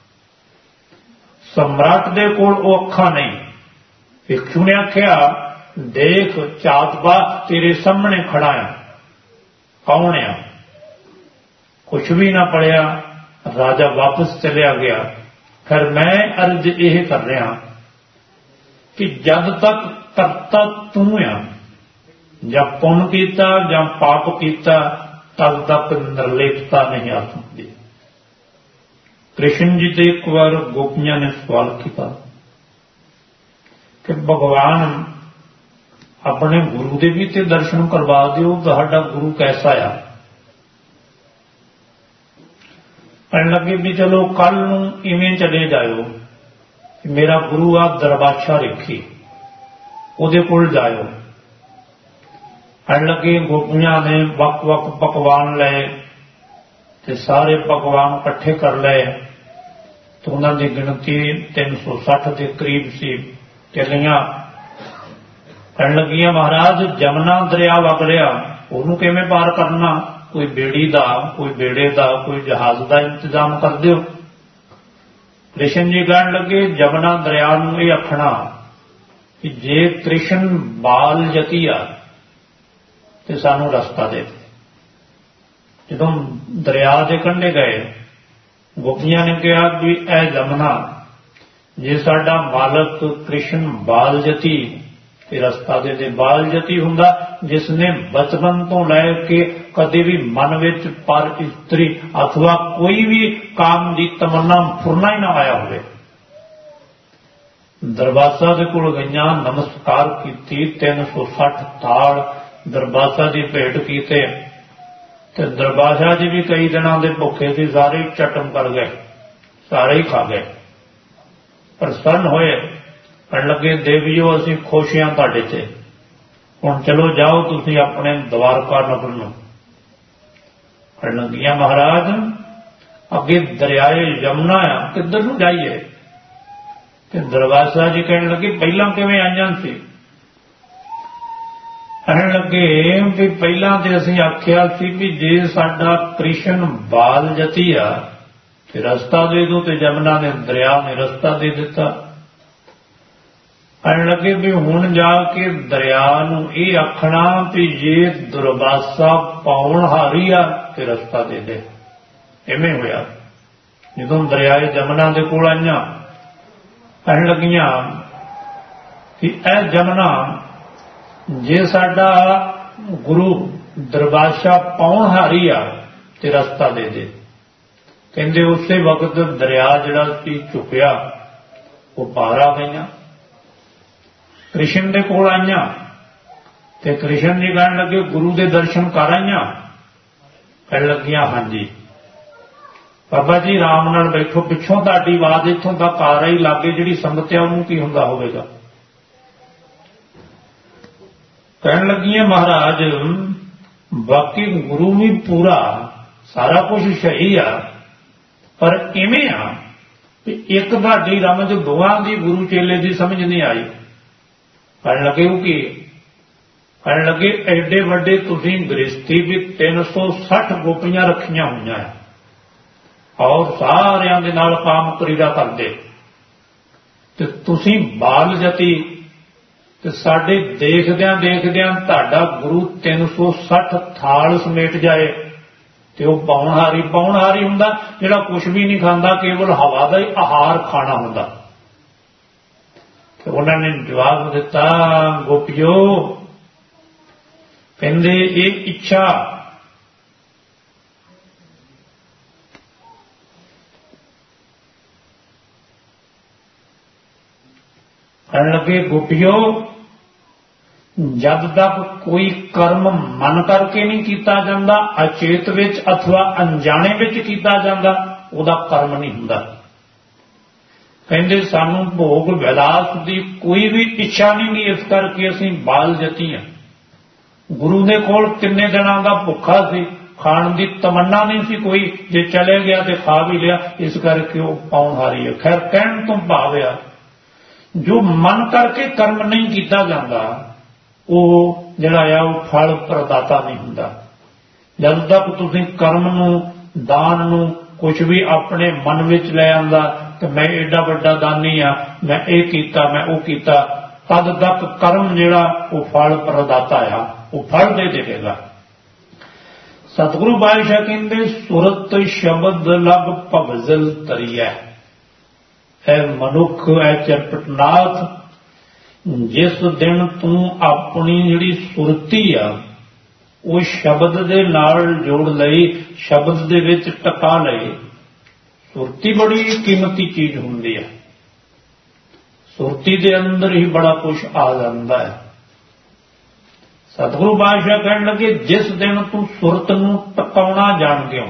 ਸਮਰਾਟ ਦੇ ਕੋਲ ਉਹ ਅੱਖਾਂ ਨਹੀਂ ਭਿਕਸ਼ੂ ਨੇ ਆਖਿਆ ਦੇਖ ਚਾਤਬਾ ਤੇਰੇ ਸਾਹਮਣੇ ਖੜਾ ਹੈ ਕੌਣ ਆ ਕੁਛ ਵੀ ਨਾ ਪੜਿਆ ਰਾਜਾ ਵਾਪਸ ਚਲਿਆ ਗਿਆ ਫਿਰ ਮੈਂ ਅਰਜ਼ ਇਹ ਕਰ ਰਿਹਾ ਕਿ ਜਦ ਤੱਕ ਕਰਤਾ ਤੂੰ ਆ ਜਾਂ ਪੁੰਨ ਕੀਤਾ ਜਾਂ ਪਾਪ ਕੀਤਾ ਤਦ ਤੱਕ ਨਿਰਲੇਪਤਾ ਨਹੀਂ ਆ ਸਕਦੀ ਕ੍ਰਿਸ਼ਨ ਜੀ ਤੇ ਇੱਕ ਵਾਰ ਗੋਪੀਆਂ ਨੇ ਸਵਾਲ ਕੀਤਾ ਕਿ ਭਗਵਾਨ ਆਪਣੇ ਗੁਰੂ ਦੇ ਵੀ ਤੇ ਦਰਸ਼ਨ ਕਰਵਾ ਦਿਓ ਤੁਹਾਡਾ ਗੁਰੂ ਕੈਸਾ ਆ ਕਹਿਣ ਲੱਗੇ ਵੀ ਚਲੋ ਕੱਲ ਨੂੰ ਇਵੇਂ ਚਲੇ ਜਾਇਓ ਮੇਰਾ ਗੁਰੂ ਆ ਦਰਬਾਸ਼ਾ ਰੱਖੀ ਉਹਦੇ ਕੋਲ ਜਾਇਓ ਕਹਿਣ ਲੱਗੇ ਗੋਪੀਆਂ ਨੇ ਵੱਖ-ਵੱਖ ਪਕਵਾਨ ਲਏ ਤੇ ਸਾਰੇ ਪਕਵਾਨ ਇਕੱਠੇ ਕਰ ਲਏ ਤੇ ਉਹਨਾਂ ਦੀ ਗਿਣਤੀ 360 ਦੇ ਕਰੀਬ ਸੀ ਚੱਲੀਆਂ ਕਹਿਣ ਲੱਗੀਆਂ ਮਹਾਰਾਜ ਜਮਨਾ ਦਰਿਆ ਵਗ ਰਿਹਾ ਉਹਨੂੰ ਕਿਵੇਂ ਪਾਰ ਕਰਨਾ ਕੋਈ ਬੇੜੀ ਦਾ ਕੋਈ ਬੇੜੇ ਦਾ ਕੋਈ ਜਹਾਜ਼ ਦਾ ਇੰਤਜ਼ਾਮ ਕਰ ਦਿਓ ਕ੍ਰਿਸ਼ਨ ਜੀ ਕਹਿਣ ਲੱਗੇ ਜਮਨਾ ਦਰਿਆ ਨੂੰ ਇਹ ਆਖਣਾ ਕਿ ਜੇ ਕ੍ਰਿਸ਼ਨ ਬਾਲ ਜਤੀਆ ਤੇ ਸਾਨੂੰ ਰਸਤਾ ਦੇ ਜਦੋਂ ਦਰਿਆ ਦੇ ਕੰਢੇ ਗਏ ਗੋਪੀਆਂ ਨੇ ਕਿਹਾ ਵੀ ਇਹ ਜਮਨਾ ਜੇ ਸਾਡਾ ਮਾਲਕ ਕ੍ਰਿਸ਼ਨ ਬਾਲ ਜਤੀ ਤੇ ਰਸਤਾ ਦੇ ਬਾਲ ਜਤੀ ਹੁੰਦਾ ਜਿਸ ਨੇ ਬਚਪਨ ਤੋਂ ਲੈ ਕੇ ਕਦੇ ਵੀ ਮਨ ਵਿੱਚ ਪਰ ਇਸਤਰੀ ਅਥਵਾ ਕੋਈ ਵੀ ਕਾਮ ਦੀ ਤਮੰਨਾ ਫੁਰਨਾ ਹੀ ਨਾ ਆਇਆ ਹੋਵੇ ਦਰਬਾਸਾ ਦੇ ਕੋਲ ਗਈਆਂ ਨਮਸਕਾਰ ਕੀਤੀ 360 ਥਾਲ ਦਰਬਾਸਾ ਦੀ ਭੇਟ ਕੀਤੇ ਤੇ ਦਰਬਾਸ਼ਾ ਜੀ ਵੀ ਕਈ ਦਿਨਾਂ ਦੇ ਭੁੱਖੇ ਸੀ ਸਾਰੇ ਚਟਮ ਕਰ ਗਏ ਸਾਰੇ ਹੀ ਖਾ ਗਏ ਪ੍ਰਸੰਨ ਹੋਏ ਕਹਿਣ ਲੱਗੇ ਦੇਵੀਓ ਅਸੀਂ ਖੁਸ਼ ਹਾਂ ਤੁਹਾਡੇ ਤੇ ਹੁਣ ਚਲੋ ਜਾਓ ਤੁਸੀਂ ਆਪਣੇ ਦਵਾਰਕਾ ਨਗਰ ਨੂੰ ਕਹਿਣ ਲੱਗੀਆਂ ਮਹਾਰਾਜ ਅੱਗੇ ਦਰਿਆਏ ਯਮੁਨਾ ਆ ਕਿੱਧਰ ਨੂੰ ਜਾਈਏ ਤੇ ਦਰਬਾਸ਼ਾ ਜੀ ਕਹਿਣ ਲੱਗੇ ਪਹਿਲਾਂ ਕਿਵੇਂ ਆਈਆਂ ਸੀ ਕਹਿਣ ਲੱਗੇ ਵੀ ਪਹਿਲਾਂ ਤੇ ਅਸੀਂ ਆਖਿਆ ਸੀ ਵੀ ਜੇ ਸਾਡਾ ਕ੍ਰਿਸ਼ਨ ਬਾਲ ਜਤੀ ਆ ਤੇ ਰਸਤਾ ਦੇ ਦਿਓ ਤੇ ਜਮਨਾ ਨੇ ਦਰਿਆ ਨੇ ਰਸਤਾ ਦੇ ਦਿੱਤਾ ਕਹਿਣ ਲੱਗੇ ਵੀ ਹੁਣ ਜਾ ਕੇ ਦਰਿਆ ਨੂੰ ਇਹ ਆਖਣਾ ਵੀ ਜੇ ਦੁਰਵਾਸਾ ਪਾਉਣ ਹਾਰੀ ਆ ਤੇ ਰਸਤਾ ਦੇ ਦੇ ਐਵੇਂ ਹੋਇਆ ਜਦੋਂ ਦਰਿਆਏ ਜਮਨਾ ਦੇ ਕੋਲ ਆਈਆਂ ਕਹਿਣ ਲੱਗੀਆਂ ਕਿ ਇਹ ਜਮਨਾ ਜੇ ਸਾਡਾ ਗੁਰੂ ਦਰਬਾਸ਼ਾ ਪਾਉਣ ਹਾਰੀ ਆ ਤੇ ਰਸਤਾ ਦੇ ਦੇ ਕਹਿੰਦੇ ਉਸੇ ਵਕਤ ਦਰਿਆ ਜਿਹੜਾ ਸੀ ਝੁਕਿਆ ਉਹ ਪਾਰ ਆ ਗਈਆਂ ਕ੍ਰਿਸ਼ਨ ਦੇ ਕੋਲ ਆਈਆਂ ਤੇ ਕ੍ਰਿਸ਼ਨ ਜੀ ਕਹਿਣ ਲੱਗੇ ਗੁਰੂ ਦੇ ਦਰਸ਼ਨ ਕਰ ਆਈਆਂ ਕਹਿਣ ਲੱਗੀਆਂ ਹਾਂਜੀ ਬਾਬਾ ਜੀ ਆਰਾਮ ਨਾਲ ਬੈਠੋ ਪਿੱਛੋਂ ਤੁਹਾਡੀ ਆਵਾਜ਼ ਇੱਥੋਂ ਤੱਕ ਆ ਰਹੀ ਲਾਗੇ ਜਿਹੜੀ ਸੰਗਤ ਆ ਉਹਨੂੰ ਕੀ ਹੁੰਦਾ ਹੋਵੇਗਾ ਕਹਿਣ ਲੱਗੀਆਂ ਮਹਾਰਾਜ ਬਾਕੀ ਗੁਰੂ ਵੀ ਪੂਰਾ ਸਾਰਾ ਕੁਝ ਸਹੀ ਆ ਪਰ ਇਵੇਂ ਆ ਕਿ ਇੱਕ ਤੁਹਾਡੀ ਰਮਜ ਦੋਵਾਂ ਦੀ ਗੁਰੂ ਚੇਲੇ ਦੀ ਸਮਝ ਨਹੀਂ ਆਈ ਕਹਿਣ ਲੱਗੇ ਉਹ ਕੀ ਕਹਿਣ ਲੱਗੇ ਐਡੇ ਵੱਡੇ ਤੁਸੀਂ ਗ੍ਰਸਤੀ ਵੀ 360 ਗੋਪੀਆਂ ਰੱਖੀਆਂ ਹੋਈਆਂ ਔਰ ਸਾਰਿਆਂ ਦੇ ਨਾਲ ਕਾਮ ਕਰੀਦਾ ਕਰਦੇ ਤੇ ਤੁਸੀਂ ਬਾਲ ਜਤੀ ਤੇ ਸਾਡੇ ਦੇਖਦਿਆਂ ਦੇਖਦਿਆਂ ਤੁਹਾਡਾ ਗੁਰੂ 360 ਥਾਲ ਸਮੇਟ ਜਾਏ ਤੇ ਉਹ ਪੌਣਹਾਰੀ ਹੁੰਦਾ ਜਿਹੜਾ ਕੁਝ ਵੀ ਨਹੀਂ ਖਾਂਦਾ ਕੇਵਲ ਹਵਾ ਦਾ ਹੀ ਆਹਾਰ ਖਾਣਾ ਹੁੰਦਾ ਤੇ ਉਹਨਾਂ ਨੇ ਜਵਾਬ ਦਿੱਤਾ ਗੋਪੀਓ ਕਹਿੰਦੇ ਇਹ ਇੱਛਾ ਕਹਿਣ ਲੱਗੇ ਗੋਪੀਓ, ਜਦ ਤੱਕ ਕੋਈ ਕਰਮ ਮਨ ਕਰਕੇ ਨਹੀਂ ਕੀਤਾ ਜਾਂਦਾ, ਅਚੇਤ ਵਿੱਚ ਅਥਵਾ ਅਣਜਾਣੇ ਵਿੱਚ ਕੀਤਾ ਜਾਂਦਾ, ਉਹਦਾ ਕਰਮ ਨਹੀਂ ਹੁੰਦਾ। ਕਹਿੰਦੇ ਸਾਨੂੰ ਭੋਗ ਵਿਲਾਸ ਦੀ ਕੋਈ ਵੀ ਇੱਛਾ ਨਹੀਂ ਗੀ, ਇਸ ਕਰਕੇ ਅਸੀਂ ਬਾਲ ਜਤੀ ਹਾਂ। ਗੁਰੂ ਦੇ ਕੋਲ ਕਿੰਨੇ ਦਿਨਾਂ ਦਾ ਭੁੱਖਾ ਸੀ, ਖਾਣ ਦੀ ਤਮੰਨਾ ਨਹੀਂ ਸੀ ਕੋਈ, ਜੇ ਚਲੇ ਗਿਆ ਤੇ ਖਾ ਵੀ ਲਿਆ, ਇਸ ਕਰਕੇ ਉਹ ਪਾਉਣ ਹਾਰੀ ਹੈ। ਖੈਰ ਕਹਿਣ ਤੋਂ ਭਾਵ ਆ ਜੋ ਮਨ ਕਰਕੇ ਕਰਮ ਨਹੀਂ ਕੀਤਾ ਜਾਂਦਾ, ਉਹ ਜਿਹੜਾ ਆ ਉਹ ਫਲ ਪ੍ਰਦਾਤਾ ਨਹੀਂ ਹੁੰਦਾ। ਜਦ ਤੱਕ ਤੁਸੀਂ ਕਰਮ ਨੂੰ, ਦਾਨ ਨੂੰ, ਕੁਝ ਵੀ ਆਪਣੇ ਮਨ ਵਿੱਚ ਲੈ ਆਂਦਾ ਕਿ ਮੈਂ ਏਡਾ ਵੱਡਾ ਦਾਨੀ ਆ, ਮੈਂ ਇਹ ਕੀਤਾ, ਮੈਂ ਉਹ ਕੀਤਾ, ਤਦ ਤੱਕ ਕਰਮ ਜਿਹੜਾ ਉਹ ਫਲ ਪ੍ਰਦਾਤਾ ਆ, ਉਹ ਫਲ ਦੇ ਦੇਵੇਗਾ। ਸਤਿਗੁਰੂ ਪਾਤਸ਼ਾਹ ਕਹਿੰਦੇ ਸੁਰਤ ਸ਼ਬਦ ਲਗ ਭਵਜਲ ਤਰੀਐ। ਐ ਮਨੁੱਖ, ਐ ਚਰਪਟਨਾਥ, ਜਿਸ ਦਿਨ ਤੂੰ ਆਪਣੀ ਜਿਹੜੀ ਸੁਰਤੀ ਆ ਉਹ ਸ਼ਬਦ ਦੇ ਨਾਲ ਜੋੜ ਲਈ, ਸ਼ਬਦ ਦੇ ਵਿੱਚ ਟਕਾ ਲਈ। ਸੁਰਤੀ ਬੜੀ ਕੀਮਤੀ ਚੀਜ਼ ਹੁੰਦੀ ਹੈ, ਸੁਰਤੀ ਦੇ ਅੰਦਰ ਹੀ ਬੜਾ ਕੁਝ ਆ ਜਾਂਦਾ ਹੈ। ਸਤਿਗੁਰੂ ਪਾਤਸ਼ਾਹ ਕਹਿਣ ਲੱਗੇ ਜਿਸ ਦਿਨ ਤੂੰ ਸੁਰਤ ਨੂੰ ਟਿਕਾਉਣਾ ਜਾਣ ਗਿਓ,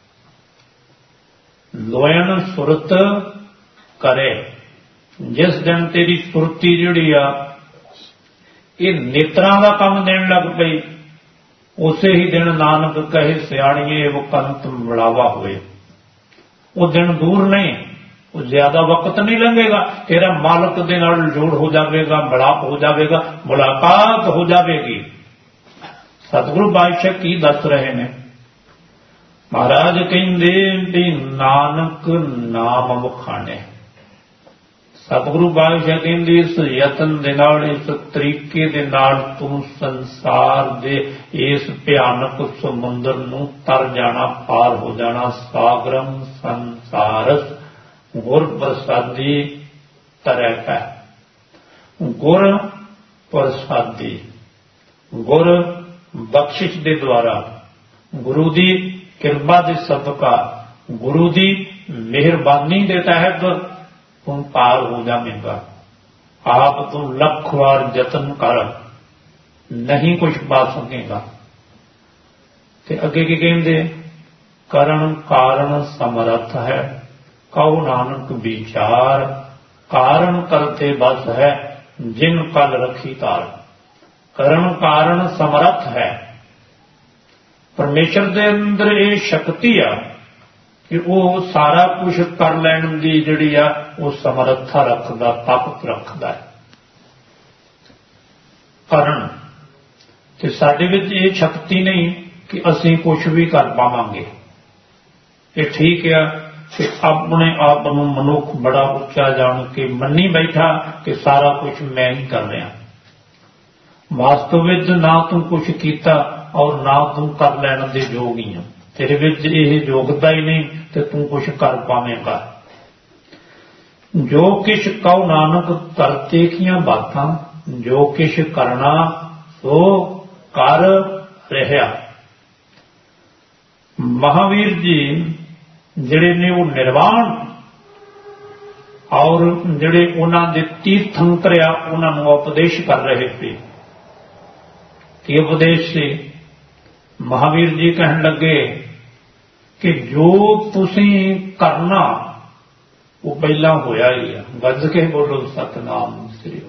ਲੋਇਣ ਸੁਰਤ ਕਰੇ। ਜਿਸ ਦਿਨ ਤੇਰੀ ਸੁਰਤੀ ਜਿਹੜੀ ਆ ਇਹ ਨੇਤਰਾਂ ਦਾ ਕੰਮ ਦੇਣ ਲੱਗ ਪਈ, ਉਸੇ ਹੀ ਦਿਨ ਨਾਨਕ ਕਹੇ ਸਿਆਣੀਏ ਉਹ ਕੰਤ ਮਿਲਾਵਾ ਹੋਏ। ਉਹ ਦਿਨ ਦੂਰ ਨਹੀਂ, ਉਹ ਜ਼ਿਆਦਾ ਵਕਤ ਨਹੀਂ ਲੰਘੇਗਾ, ਤੇਰਾ ਮਾਲਕ ਦੇ ਨਾਲ ਜੋੜ ਹੋ ਜਾਵੇਗਾ, ਮਿਲਾਪ ਹੋ ਜਾਵੇਗਾ, ਮੁਲਾਕਾਤ ਹੋ ਜਾਵੇਗੀ। ਸਤਿਗੁਰੂ ਪਾਤਸ਼ਾਹ ਕੀ ਦੱਸ ਰਹੇ ਨੇ? ਮਹਾਰਾਜ ਕਹਿੰਦੇ ਵੀ ਨਾਨਕ ਨਾਮ ਵਖਾਣੇ। ਸਤਿਗੁਰੂ ਪਾਤਸ਼ਾਹ ਕਹਿੰਦੇ ਇਸ ਯਤਨ ਦੇ ਨਾਲ, ਇਸ ਤਰੀਕੇ ਦੇ ਨਾਲ ਤੂੰ ਸੰਸਾਰ ਦੇ ਇਸ ਭਿਆਨਕ ਸਮੁੰਦਰ ਨੂੰ ਤਰ ਜਾਣਾ, ਪਾਰ ਹੋ ਜਾਣਾ। ਸਾਗਰਮ ਸੰਸਾਰਸ ਗੁਰ ਪ੍ਰਸਾਦੀ ਤਰੈ ਪੈ। ਗੁਰ ਪ੍ਰਸਾਦੀ, ਗੁਰ ਬਖਸ਼ਿਸ਼ ਦੇ ਦੁਆਰਾ, ਗੁਰੂ ਦੀ ਕਿਰਪਾ ਦੇ ਸਦਕਾ, ਗੁਰੂ ਦੀ ਮਿਹਰਬਾਨੀ ਦੇ ਤਹਿਤ ਤੂੰ ਪਾਰ ਹੋ ਜਾਵੇਗਾ। ਆਪ ਤੂੰ ਲੱਖ ਵਾਰ ਯਤਨ ਕਰ, ਨਹੀਂ ਕੁਛ ਪਾ ਸਕੇਗਾ। ਤੇ ਅੱਗੇ ਕੀ ਕਹਿੰਦੇ? ਕਰਨ ਕਾਰਨ ਸਮਰੱਥ ਹੈ, ਕਉ ਨਾਨਕ ਵਿਚਾਰ, ਕਾਰਨ ਕਰਤੇ ਬਸ ਹੈ, ਜਿਨ ਕਲ ਰਖੀ ਤਾਰ। ਕਰਨ ਕਾਰਨ ਸਮਰੱਥ ਹੈ। ਪਰਮੇਸ਼ਰ ਦੇ ਅੰਦਰ ਇਹ ਸ਼ਕਤੀ ਆ ਕਿ ਉਹ ਸਾਰਾ ਕੁਝ ਕਰ ਲੈਣ ਦੀ ਜਿਹੜੀ ਆ ਉਹ ਸਮਰੱਥਾ ਰੱਖਦਾ, ਤਾਕਤ ਰੱਖਦਾ ਹੈ। ਕਰਨ ਤੇ ਸਾਡੇ ਵਿੱਚ ਇਹ ਸ਼ਕਤੀ ਨਹੀਂ ਕਿ ਅਸੀਂ ਕੁਝ ਵੀ ਕਰ ਪਾਵਾਂਗੇ। ਇਹ ਠੀਕ ਆ ਕਿ ਆਪਣੇ ਆਪ ਨੂੰ ਮਨੁੱਖ ਬੜਾ ਉੱਚਾ ਜਾਣ ਕੇ ਮੰਨੀ ਬੈਠਾ ਕਿ ਸਾਰਾ ਕੁਝ ਮੈਂ ਹੀ ਕਰ ਰਿਹਾ। ਵਾਸਤਵ ਵਿੱਚ ਨਾ ਤੂੰ ਕੁਝ ਕੀਤਾ ਔਰ ਨਾ ਤੂੰ ਕਰ ਲੈਣ ਦੇ ਯੋਗ ਹੀ ਆ। ਤੇਰੇ ਵਿੱਚ ਇਹ ਯੋਗਤਾ ਹੀ ਨਹੀਂ ਤੇ ਤੂੰ ਕੁਝ ਕਰ ਪਾਵੇਂਗਾ। ਜੋ ਕਿਛ ਕਉ ਨਾਨਕ ਕਰਤੇ ਕੀਆਂ ਬਾਤਾਂ, ਜੋ ਕਿਛ ਕਰਨਾ ਸੋ ਕਰ ਰਿਹਾ। ਮਹਾਵੀਰ ਜੀ ਜਿਹੜੇ ਨੇ ਉਹ ਨਿਰਵਾਣ ਔਰ ਜਿਹੜੇ ਉਹਨਾਂ ਦੇ ਤੀਰਥੰਕਰ ਆ ਉਹਨਾਂ ਨੂੰ ਉਪਦੇਸ਼ ਕਰ ਰਹੇ ਸੀ। ਕੀ ਉਪਦੇਸ਼ ਸੀ? ਮਹਾਵੀਰ ਜੀ ਕਹਿਣ ਲੱਗੇ ਕਿ ਜੋ ਤੁਸੀਂ ਕਰਨਾ ਉਹ ਪਹਿਲਾਂ ਹੋਇਆ ਹੀ ਆ। ਗੱਜ ਕੇ ਬੋਲੋ ਸਤਿਨਾਮ ਸ੍ਰੀ।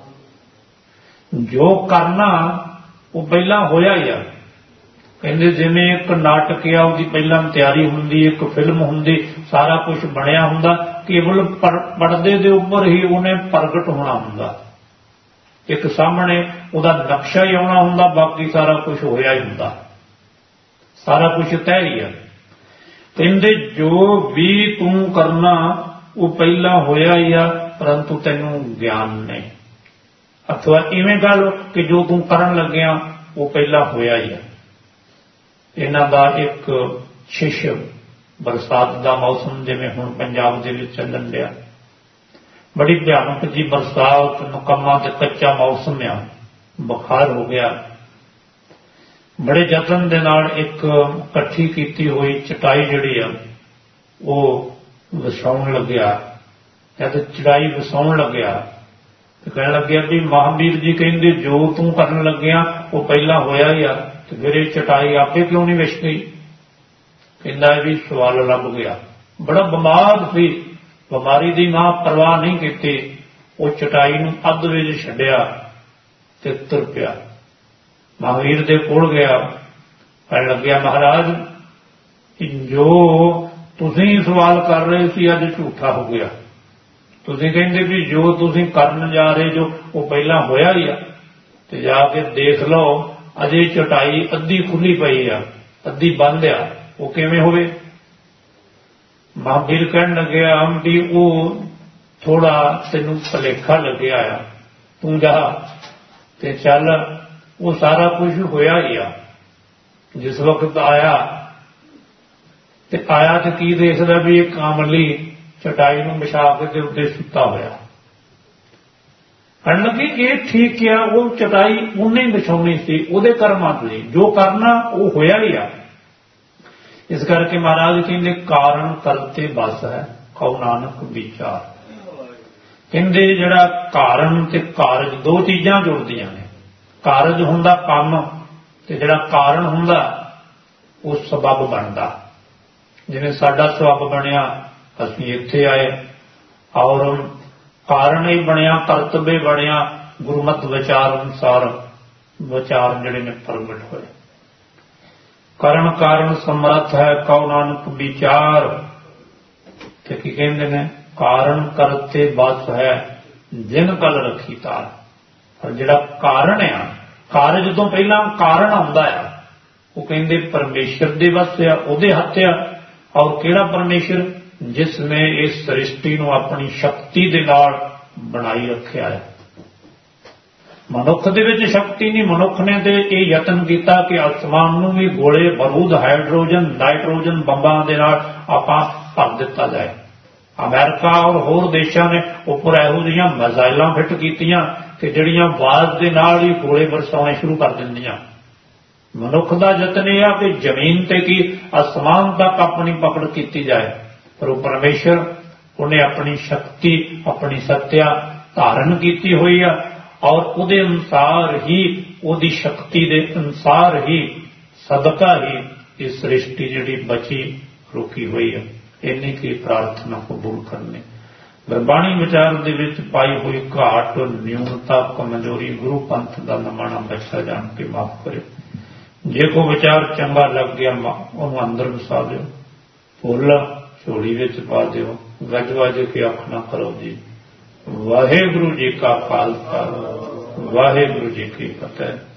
ਜੋ ਕਰਨਾ ਉਹ ਪਹਿਲਾਂ ਹੋਇਆ ਹੀ ਆ। ਕਹਿੰਦੇ ਜਿਵੇਂ ਇੱਕ ਨਾਟਕ ਆ, ਉਹਦੀ ਪਹਿਲਾਂ ਤਿਆਰੀ ਹੁੰਦੀ, ਇੱਕ ਫਿਲਮ ਹੁੰਦੀ, ਸਾਰਾ ਕੁਝ ਬਣਿਆ ਹੁੰਦਾ, ਕੇਵਲ ਪਰਦੇ ਦੇ ਉੱਪਰ ਹੀ ਉਹਨੇ ਪ੍ਰਗਟ ਹੋਣਾ ਹੁੰਦਾ। ਇੱਕ ਸਾਹਮਣੇ ਉਹਦਾ ਨਕਸ਼ਾ ਹੀ ਆਉਣਾ ਹੁੰਦਾ, ਬਾਕੀ ਸਾਰਾ ਕੁਝ ਹੋਇਆ ਹੀ ਹੁੰਦਾ, ਸਾਰਾ ਕੁਝ ਤੈਅ ਹੀ ਆ। ਕਹਿੰਦੇ ਜੋ ਵੀ ਤੂੰ ਕਰਨਾ ਉਹ ਪਹਿਲਾਂ ਹੋਇਆ ਹੀ ਆ, ਪਰੰਤੂ ਤੈਨੂੰ ਗਿਆਨ ਨਹੀਂ। ਅਥਵਾ ਇਵੇਂ ਗੱਲ ਕਿ ਜੋ ਤੂੰ ਕਰਨ ਲੱਗਿਆ ਉਹ ਪਹਿਲਾਂ ਹੋਇਆ ਹੀ ਆ। ਇਹਨਾਂ ਦਾ ਇੱਕ ਸ਼ਿਸ਼, ਬਰਸਾਤ ਦਾ ਮੌਸਮ ਜਿਵੇਂ ਹੁਣ ਪੰਜਾਬ ਦੇ ਵਿੱਚ ਚੱਲਣ ਡਿਆ, ਬੜੀ ਭਿਆਨਕ ਜੀ ਬਰਸਾਤ, ਨਕੰਮਾ ਤੇ ਕੱਚਾ ਮੌਸਮ ਆ, ਬੁਖਾਰ ਹੋ ਗਿਆ। ਬੜੇ ਯਤਨ ਦੇ ਨਾਲ ਇੱਕ ਇਕੱਠੀ ਕੀਤੀ ਹੋਈ ਚਟਾਈ ਜਿਹੜੀ ਆ ਉਹ ਵਿਛਾਉਣ ਲੱਗਿਆ। ਜਦ ਚਟਾਈ ਵਿਛਾਉਣ ਲੱਗਿਆ कहने लगे भी महावीर जी कहते जो तू करन लग्या वो पहला होया ही आ, तो फिर ये चटाई आपे क्यों नहीं विछ गई? कहता भी सवाल लभ गया। बड़ा बीमार सी, बीमारी की मां परवाह नहीं की, वो चटाई नूं अध विच छड्डिया ते तुर पिया। महावीर दे कोल गया, कहने लग्या महाराज जो तुसीं सवाल कर रहे सी अज झूठा हो गया। तुसीं कहंदे भी जो तुसीं करन जा रहे जो वो पहला होया ही आ, ते जाके देख लो अजे चटाई अद्धी खुली पई आ, अद्धी बंद आ, वो किवें होवे? महावीर कहन लगे भी वो थोड़ा तेनू भलेखा लग्या आ, तू जा ते चल, वो सारा कुछ होया ही आ। जिस वक्त आया तो की देखदा भी एक कामली चटाई नूं बिछा के उत्ते सुता होया। कहण लगे ये ठीक किया, वो चटाई उन्हें बिछाउणी सी, उहदे कर्मां लई जो करना वो होया ही आ। इस करके महाराज कहते कारण करते बस है, कहो नानक विचार। कहते जिहड़ा कारण ते कारज दो चीज़ां जुड़दियां ने। कारज हुंदा काम ते जिहड़ा कारण हुंदा वो सबब बनदा। जिवें साडा सबब बनिया असीं इत्थे आए, और कारण ही बनिया, करतव्य बनिया गुरमत विचार अनुसार विचार जिहड़े ने प्रगट होए। करण कारण समर्थ है, कहो नानक विचार। ते की कहंदे ने कारण करते बस है, जिन कल रखी तार। और जिहड़ा कारण है, कारज तो पहला कारण आउंदा है, वो कहंदे परमेश्वर दे बस है, उहदे हत्थ है। और किहड़ा परमेश्वर? जिसने इस सृष्टि नूं अपनी शक्ति दे नाल बनाई रखिया है। मनुख दे विच शक्ति नहीं, मनुख ने ते ये यतन किया कि आसमान नूं भी गोले बारूद हाइड्रोजन नाइट्रोजन बंबां दे नाल आपां भर दिता जाए। अमेरिका और होर देशों ने उपर इहो जिहियां मिसाइलां फिट कीतियां कि जिहड़ियां आवाज़ दे नाल ही गोले बरसाउने शुरू कर दिंदियां। मनुख का यतन यह कि जमीन ते की आसमान तक अपनी पकड़ की जाए, पर वो परमेश्वर उन्हें अपनी शक्ति अपनी सत्या धारण की हुई है, और उहदे अनुसार ही उहदी शक्ति दे अनुसार ही सदका ही इस सृष्टि जिहड़ी बची रुकी हुई है। इन्नी की प्रार्थना कबूल करने। गुरबाणी विचार दे विच पाई हुई घाट न्यूनता कमजोरी गुरु पंथ का नमाणा बच्चा जान के माफ करे। जे को विचार चंगा लग गया उन्होंने अंदर वसा दो, फुल झोली विच पा दिओ, गज वज के अख ना करो जी। वाहिगुरू जी का खालसा, वाहिगुरू जी की फतेह।